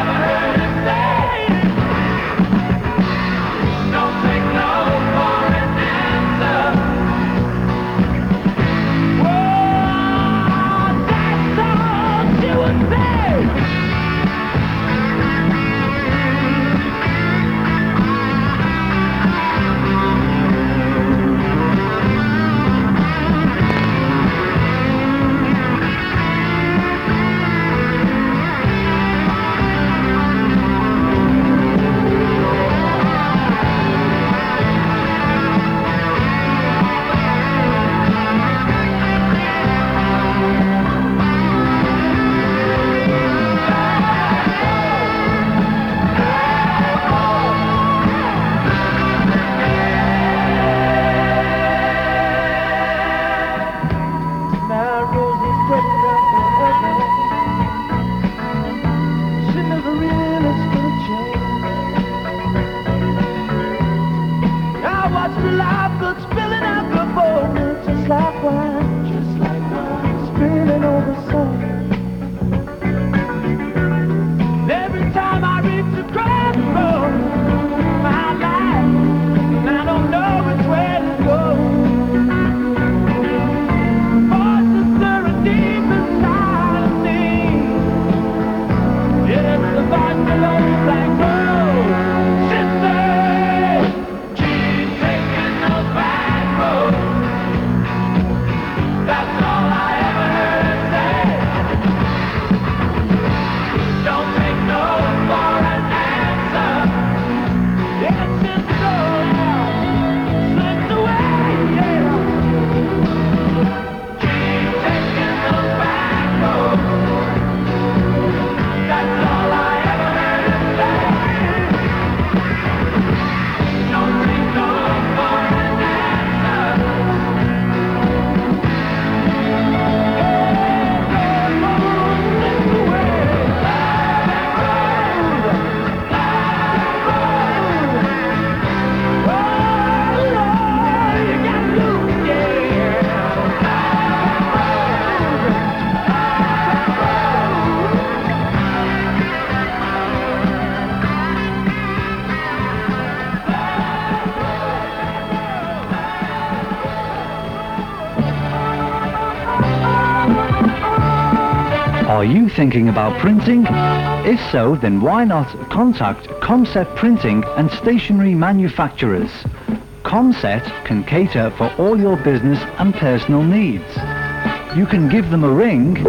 Are you thinking about printing? If so, then why not contact Comset Printing and Stationery Manufacturers. Comset can cater for all your business and personal needs. You can give them a ring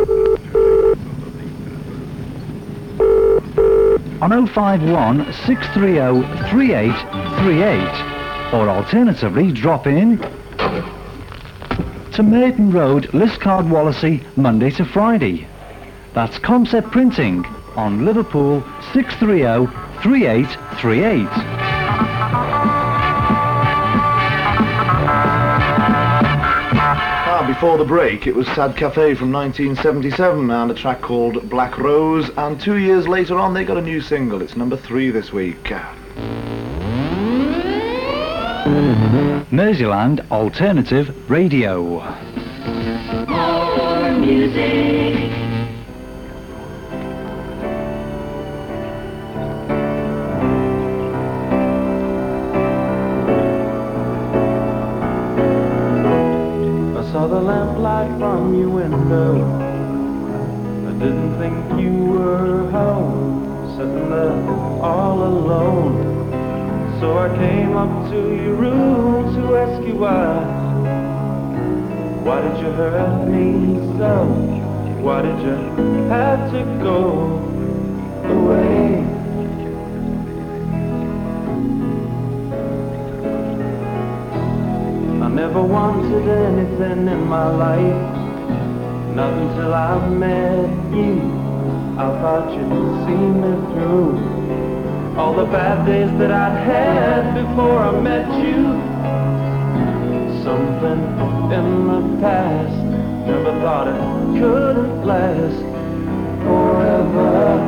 on oh five one, six three oh, three eight three eight, or alternatively drop in to Merton Road, Liscard Wallasey, Monday to Friday. That's Comset Printing on Liverpool six three oh, three eight three eight. Ah, before the break, it was Sad Cafe from nineteen seventy-seven and a track called Black Rose, and two years later on they got a new single. It's number three this week. Merseyland Alternative Radio. More music. I saw the lamplight from your window. I didn't think you were home, sitting there all alone. So I came up to your room to ask you why. Why did you hurt me so? Why did you have to go away? I never wanted anything in my life, not until I met you. I thought you'd see me through all the bad days that I'd had before I met you. Something in the past, never thought it couldn't last forever.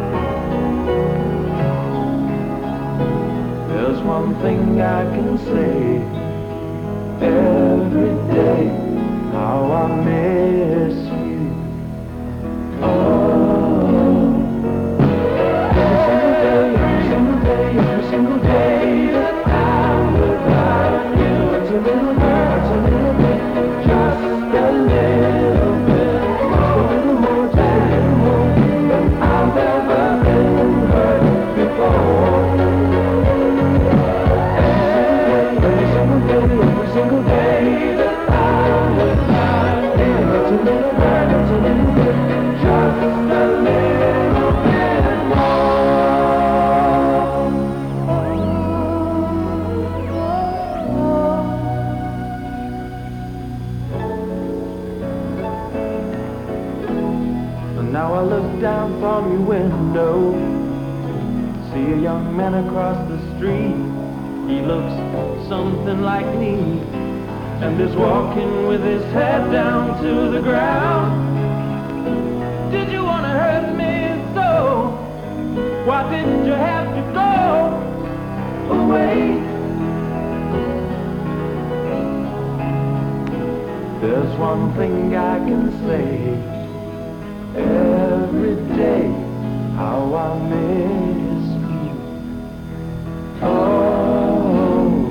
There's one thing I can say every day, how I miss you. Oh, every single day that I'm without you, it's a little bit, it's a little bit, just a little bit, just a little more, just a little more than I've ever been hurt before. Every single day, every single day that I'm without you, it's a little bit, it's a little bit, just a little bit more. Now I look down from your window, see a young man across the street. He looks something like me, and is walking with his head down to the ground. Did you want to hurt me so? Why did you have to go away? There's one thing I can say every day, how I miss you. Oh,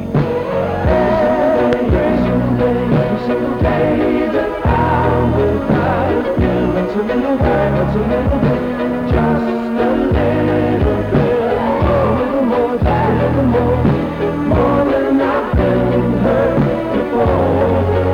every single day, every single day that I'm without you, it's a little bit, it's a little bit, just a little bit, a little more, just a little more, more than I've been hurt before.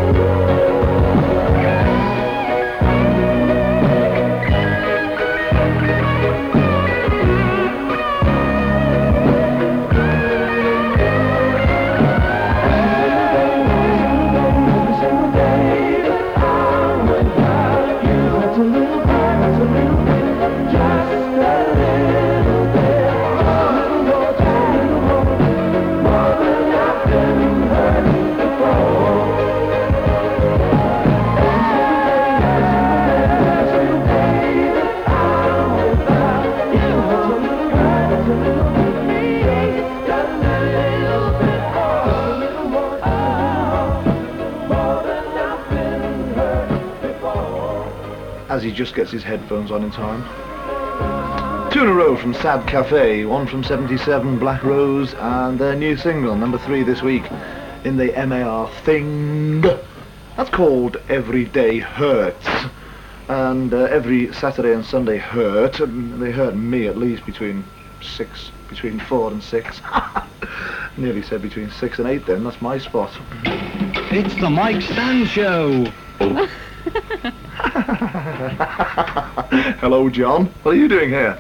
As he just gets his headphones on in time. Two in a row from Sad Cafe, one from seventy-seven, Black Rose, and their new single, number three this week in the M A R thing. That's called Everyday Hurts. And uh, every Saturday and Sunday hurt, and they hurt me at least between six, between four and six. Nearly said between six and eight then, that's my spot. It's the Mike Stan Show. Hello, John. What are you doing here?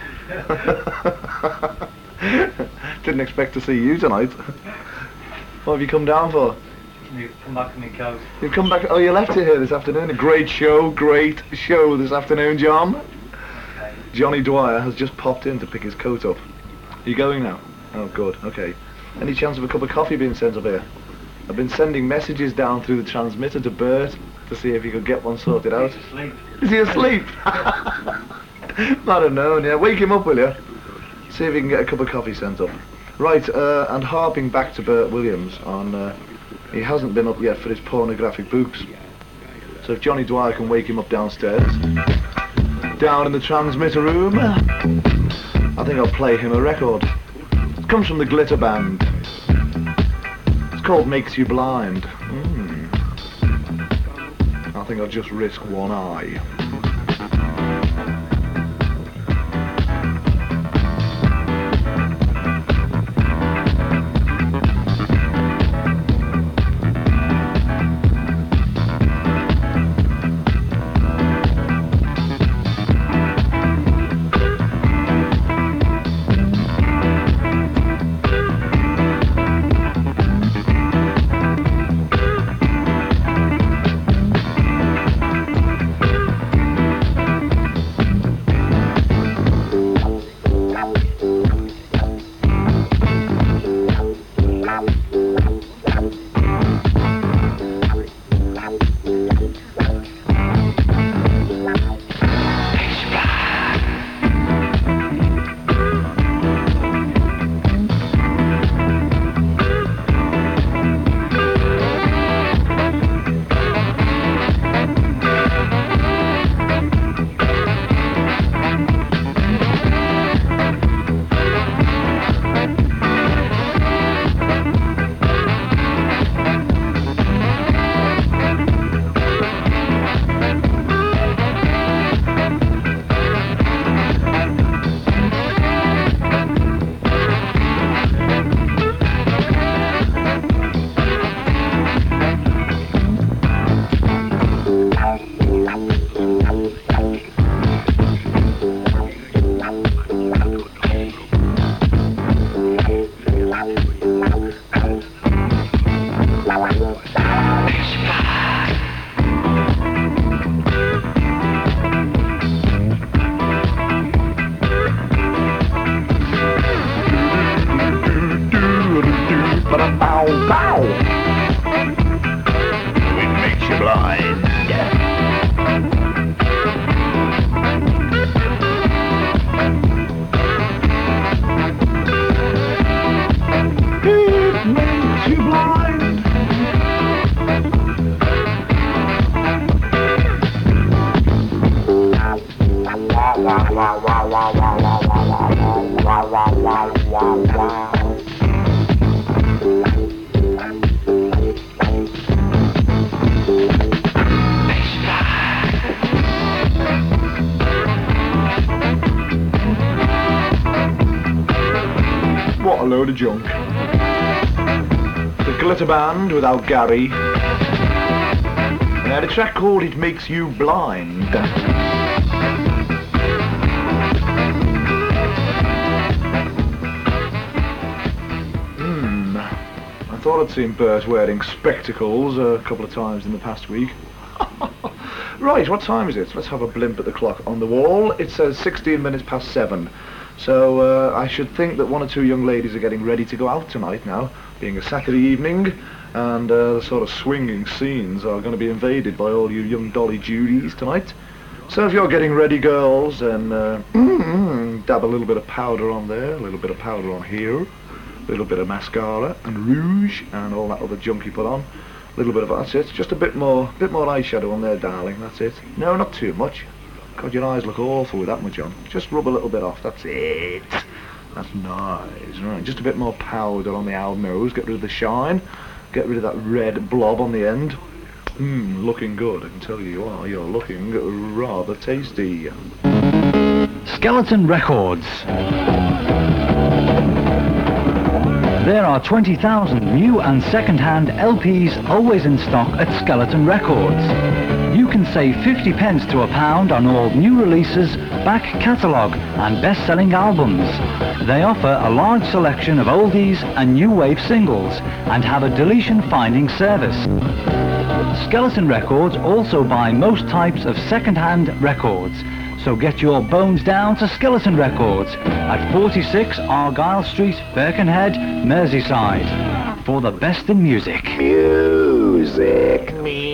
Didn't expect to see you tonight. What have you come down for? You come back to me coat. You've come back, oh, you left it here this afternoon. A great show, great show this afternoon, John. Okay. Johnny Dwyer has just popped in to pick his coat up. Are you going now? Oh, good, okay. Any chance of a cup of coffee being sent up here? I've been sending messages down through the transmitter to Bert to see if he could get one sorted out. He's asleep. Is he asleep? I don't know, yeah. Wake him up, will you? See if he can get a cup of coffee sent up. Right, uh, and harping back to Bert Williams on... Uh, he hasn't been up yet for his pornographic books. So if Johnny Dwyer can wake him up downstairs, down in the transmitter room, I think I'll play him a record. It comes from the Glitter Band. It's called Makes You Blind. Mm. I think I'll just risk one eye. What a load of junk. The Glitter Band without Gary. They had a track called It Makes You Blind. Hmm. I thought I'd seen Bert wearing spectacles a couple of times in the past week. Right, what time is it? Let's have a blimp at the clock on the wall. It says sixteen minutes past seven. So uh, I should think that one or two young ladies are getting ready to go out tonight now, being a Saturday evening, and uh, the sort of swinging scenes are going to be invaded by all you young Dolly Judies tonight. So if you're getting ready, girls, then uh, dab a little bit of powder on there, a little bit of powder on here, a little bit of mascara and rouge and all that other junk you put on. A little bit of that's it. Just a bit more, bit more eyeshadow on there, darling. That's it. No, not too much. God, your eyes look awful with that much on. Just rub a little bit off. That's it. That's nice. Right, just a bit more powder on the old nose. Get rid of the shine. Get rid of that red blob on the end. Mmm, looking good. I can tell you you are. You're looking rather tasty. Skeleton Records. There are twenty thousand new and second-hand L Ps always in stock at Skeleton Records. You can save fifty pence to a pound on all new releases, back catalogue and best-selling albums. They offer a large selection of oldies and new wave singles and have a deletion finding service. Skeleton Records also buy most types of second-hand records. So get your bones down to Skeleton Records at forty-six Argyle Street, Birkenhead, Merseyside, for the best in music. Music.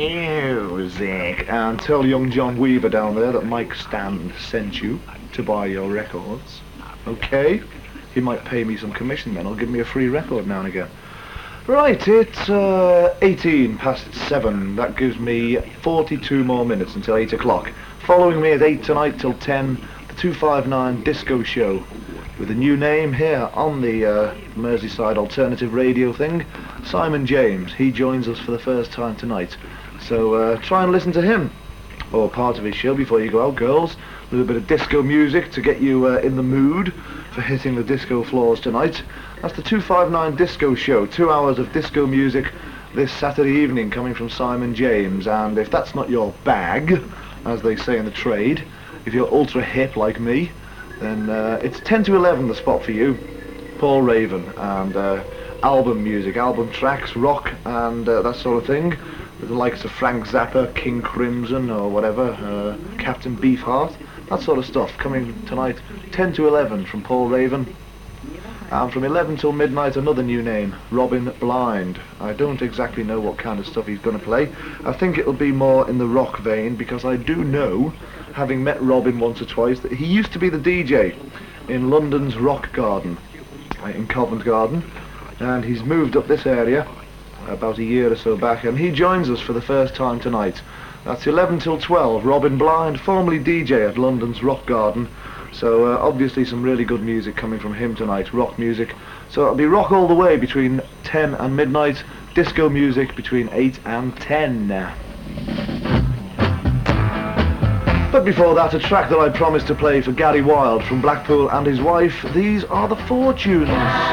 Music. And tell young John Weaver down there that Mike Stand sent you to buy your records. Okay? He might pay me some commission then, or give me a free record now and again. Right, it's uh, eighteen past seven. That gives me forty-two more minutes until eight o'clock. Following me at eight tonight till ten, the two five nine Disco Show, with a new name here on the uh, Merseyside Alternative Radio thing, Simon James. He joins us for the first time tonight, so uh, try and listen to him, or part of his show before you go out, girls. A little bit of disco music to get you uh, in the mood for hitting the disco floors tonight. That's the two five nine Disco Show, two hours of disco music this Saturday evening coming from Simon James, and if that's not your bag, as they say in the trade, if you're ultra hip like me, then uh, it's ten to eleven the spot for you. Paul Raven and uh, album music, album tracks, rock and uh, that sort of thing, with the likes of Frank Zappa, King Crimson or whatever, uh, Captain Beefheart, that sort of stuff coming tonight ten to eleven from Paul Raven. And from eleven till midnight, another new name, Robin Blind. I don't exactly know what kind of stuff he's going to play. I think it'll be more in the rock vein, because I do know, having met Robin once or twice, that he used to be the D J in London's Rock Garden, uh, in Covent Garden, and he's moved up this area about a year or so back, and he joins us for the first time tonight. That's eleven till twelve, Robin Blind, formerly D J at London's Rock Garden. So uh, obviously some really good music coming from him tonight, rock music. So it'll be rock all the way between ten and midnight, disco music between eight and ten. But before that, a track that I promised to play for Gary Wilde from Blackpool and his wife. These are the Fortunes.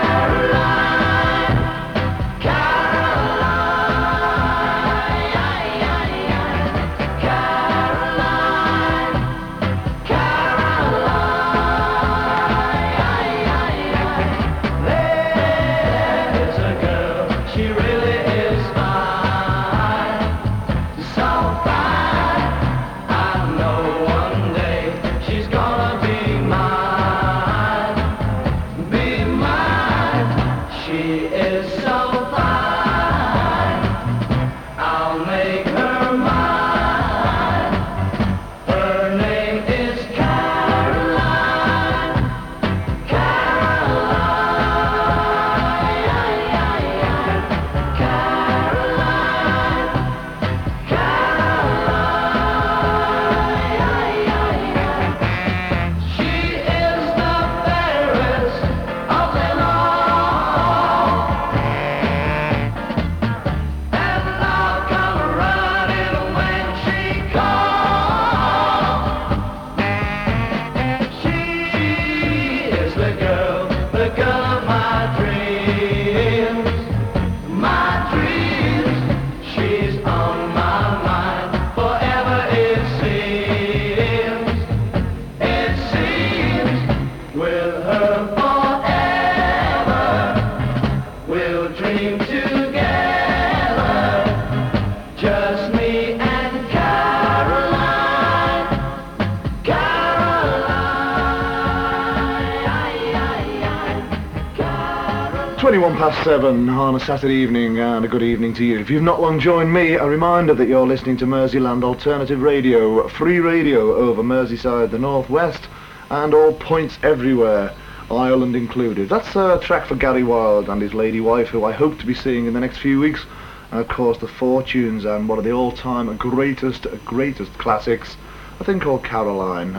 twenty-one past seven on a Saturday evening, and a good evening to you. If you've not long joined me, a reminder that you're listening to Merseyland Alternative Radio, free radio over Merseyside, the North West, and all points everywhere, Ireland included. That's a track for Gary Wilde and his lady wife, who I hope to be seeing in the next few weeks. And of course the Fortunes and one of the all-time greatest, greatest classics, a thing called Caroline.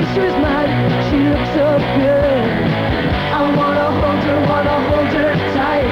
wish she was mine, she looks so good. I wanna hold her, wanna hold her tight.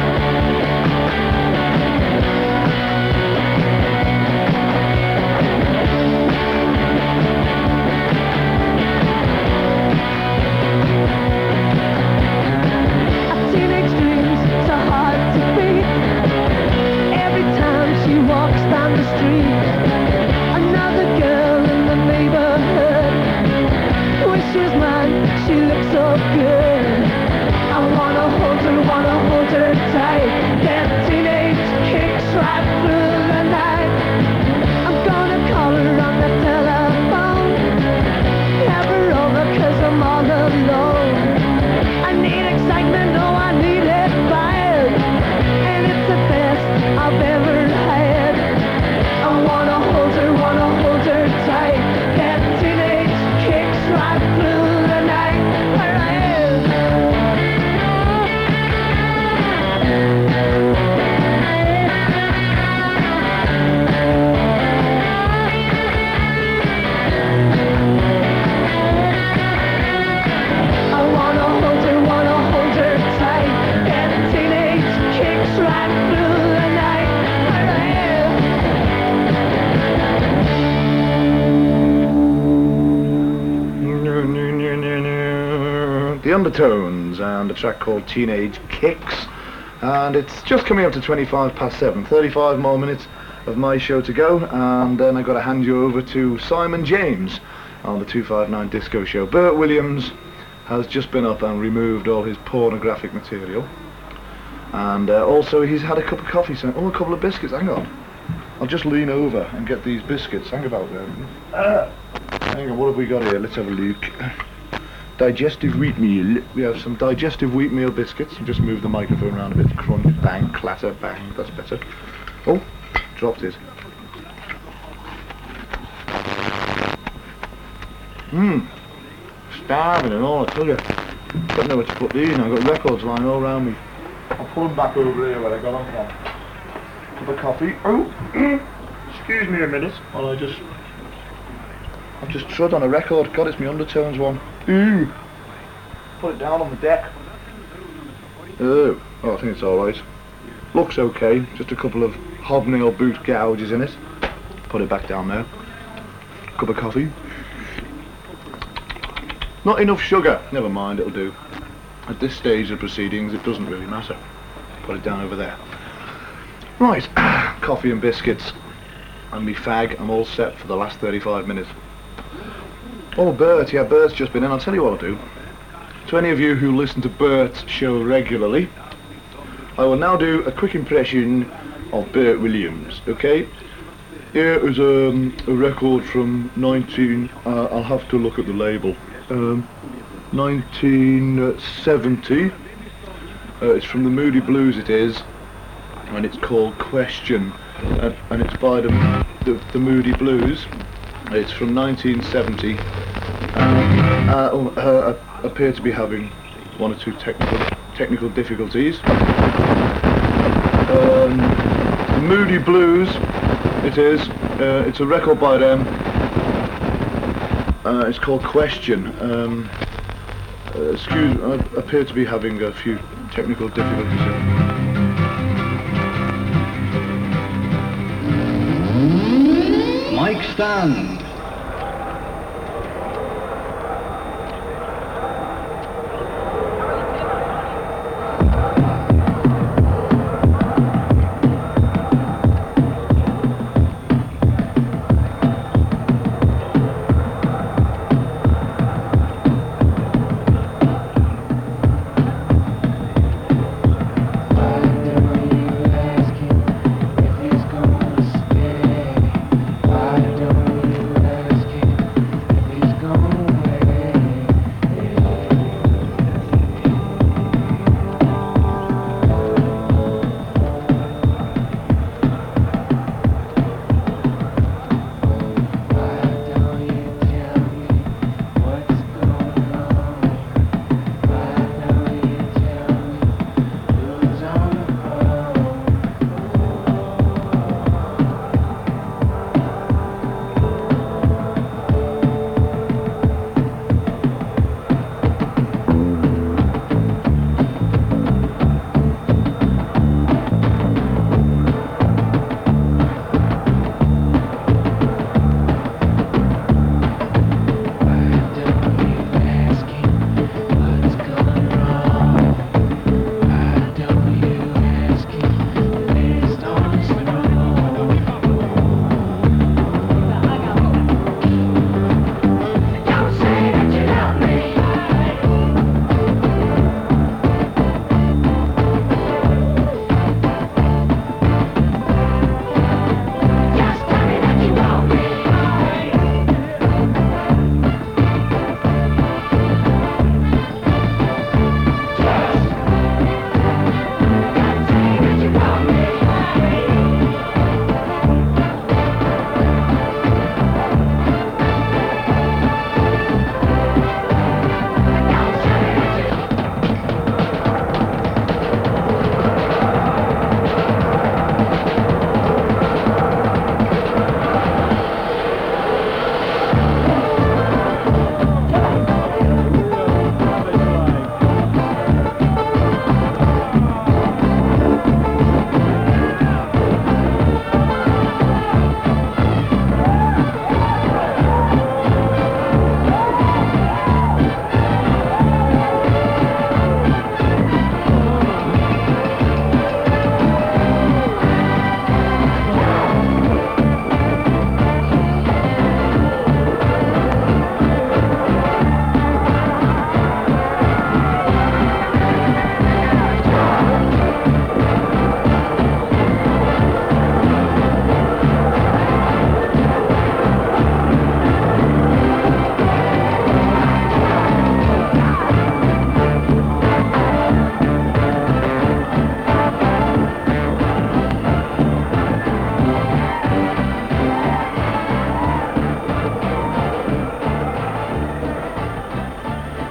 Our teenage dreams so hard to beat. Every time she walks down the street, another girl in the neighborhood. Wish she was mine, she looks so good. I wanna hold her, wanna hold her tight. That teenage kicks right through the night. I'm gonna call her on the telephone, have her over 'cause I'm all alone. I need excitement, oh I need it bad, and it's the best I've ever had. I wanna hold her, wanna hold her tight. That teenage kicks right through the night. Where I am. I wanna hold her, wanna hold her tight. That teenage kicks right through the night. Where I am. The Undertones and a track called Teenage Kicks, and it's just coming up to twenty-five past seven. thirty-five more minutes of my show to go, and then I've got to hand you over to Simon James on the two five nine Disco Show. Bert Williams has just been up and removed all his pornographic material, and uh, also he's had a cup of coffee sent. Oh, a couple of biscuits. Hang on, I'll just lean over and get these biscuits. Hang about there. Ah. Hang on, what have we got here? Let's have a look. Digestive wheatmeal. We have some digestive wheatmeal biscuits. Just move the microphone around a bit. Crunch, bang, clatter, bang. That's better. Oh, dropped it. Mmm. Starving and all, I tell you. Don't know what to put these in. I've got records lying all around me. I'll pull them back over here where I got them from. Cup of coffee. Oh, excuse me a minute while I just... I've just trod on a record. God, it's my Undertones one. Ooh. Put it down on the deck. Oh, oh I think it's alright. Looks okay. Just a couple of hobnail boot gouges in it. Put it back down there. Cup of coffee. Not enough sugar. Never mind, it'll do. At this stage of proceedings, it doesn't really matter. Put it down over there. Right, coffee and biscuits. And me fag, I'm all set for the last thirty-five minutes. Oh, Bert, yeah, Bert's just been in. I'll tell you what I'll do. To any of you who listen to Bert's show regularly, I will now do a quick impression of Bert Williams, okay? Here is um, a record from nineteen, uh, I'll have to look at the label, um, nineteen seventy. Uh, it's from the Moody Blues, it is, and it's called Question, uh, and it's by the, the, the Moody Blues. It's from nineteen seventy. Um, uh, oh, uh, I appear to be having one or two technical technical difficulties. Um, Moody Blues, it is. Uh, it's a record by them. Uh, it's called Question. Um, uh, excuse me, I appear to be having a few technical difficulties. Mike Stand. Why don't you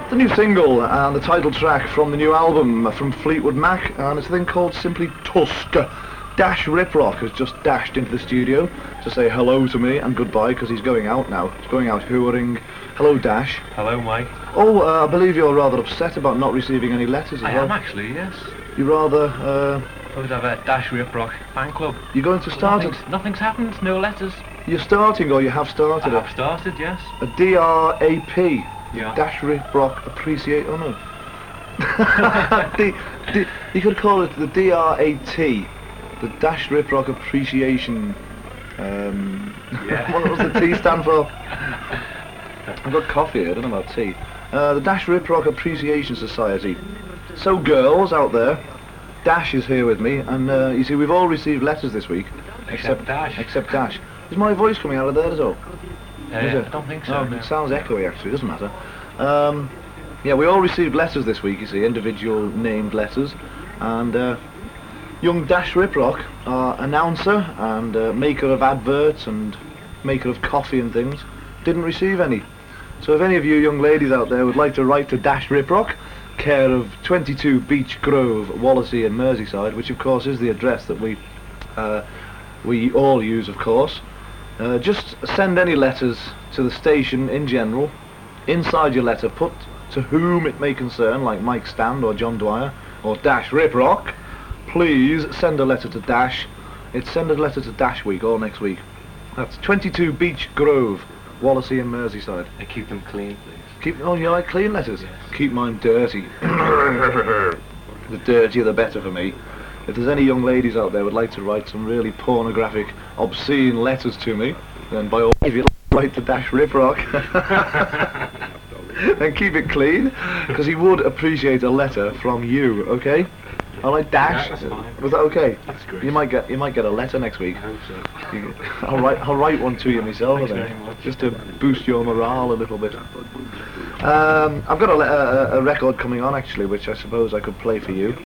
The new single and the title track from the new album from Fleetwood Mac, and it's a thing called Simply Tusk. Dash Riprock has just dashed into the studio to say hello to me and goodbye, because he's going out now. He's going out hooring. Hello, Dash. Hello, Mike. Oh, uh, I believe you're rather upset about not receiving any letters as I well. am actually, yes. You rather, uh... I would have a Dash Riprock fan club. You're going to start nothing's, it? Nothing's happened, no letters. You're starting, or you have started I it? have started, yes. A D R A P. Yeah. Dash Riprock Appreciate... Oh, no. D, D, you could call it the D R A T. The Dash Riprock Appreciation... Um... Yeah. What does the T stand for? I've got coffee here, I don't know about tea. Uh, the Dash Riprock Appreciation Society. So girls out there, Dash is here with me, and uh, you see we've all received letters this week. Except Dash. Except Dash. Is my voice coming out of there as well? Uh, Is it? I don't think so. Oh, no. it sounds echoey actually, doesn't matter. Um, yeah, we all received letters this week, you see, individual named letters, and uh, young Dash Riprock, our announcer and uh, maker of adverts and maker of coffee and things, didn't receive any. So if any of you young ladies out there would like to write to Dash Riprock, care of twenty-two Beech Grove, Wallasey and Merseyside, which of course is the address that we uh, we all use, of course, uh, just send any letters to the station in general. Inside your letter put to whom it may concern, like Mike Stand or John Dwyer or Dash Riprock. Please send a letter to Dash. It's send a letter to Dash Week all next week. That's twenty-two Beech Grove, Wallasey and Merseyside. I keep them clean, please. Keep, oh, you like clean letters? Yes. Keep mine dirty. The dirtier the better for me. If there's any young ladies out there who would like to write some really pornographic, obscene letters to me, then by all means, if you'd like to write to Dash Riprock, then keep it clean, because he would appreciate a letter from you, okay? All right, Dash. Yeah, that's fine. Was that okay? That's great. You might get you might get a letter next week. I hope so. You- I'll write I'll write one to you myself, Thanks I think, very much. just to boost your morale a little bit. Um, I've got a, le- a, a record coming on actually, which I suppose I could play for you.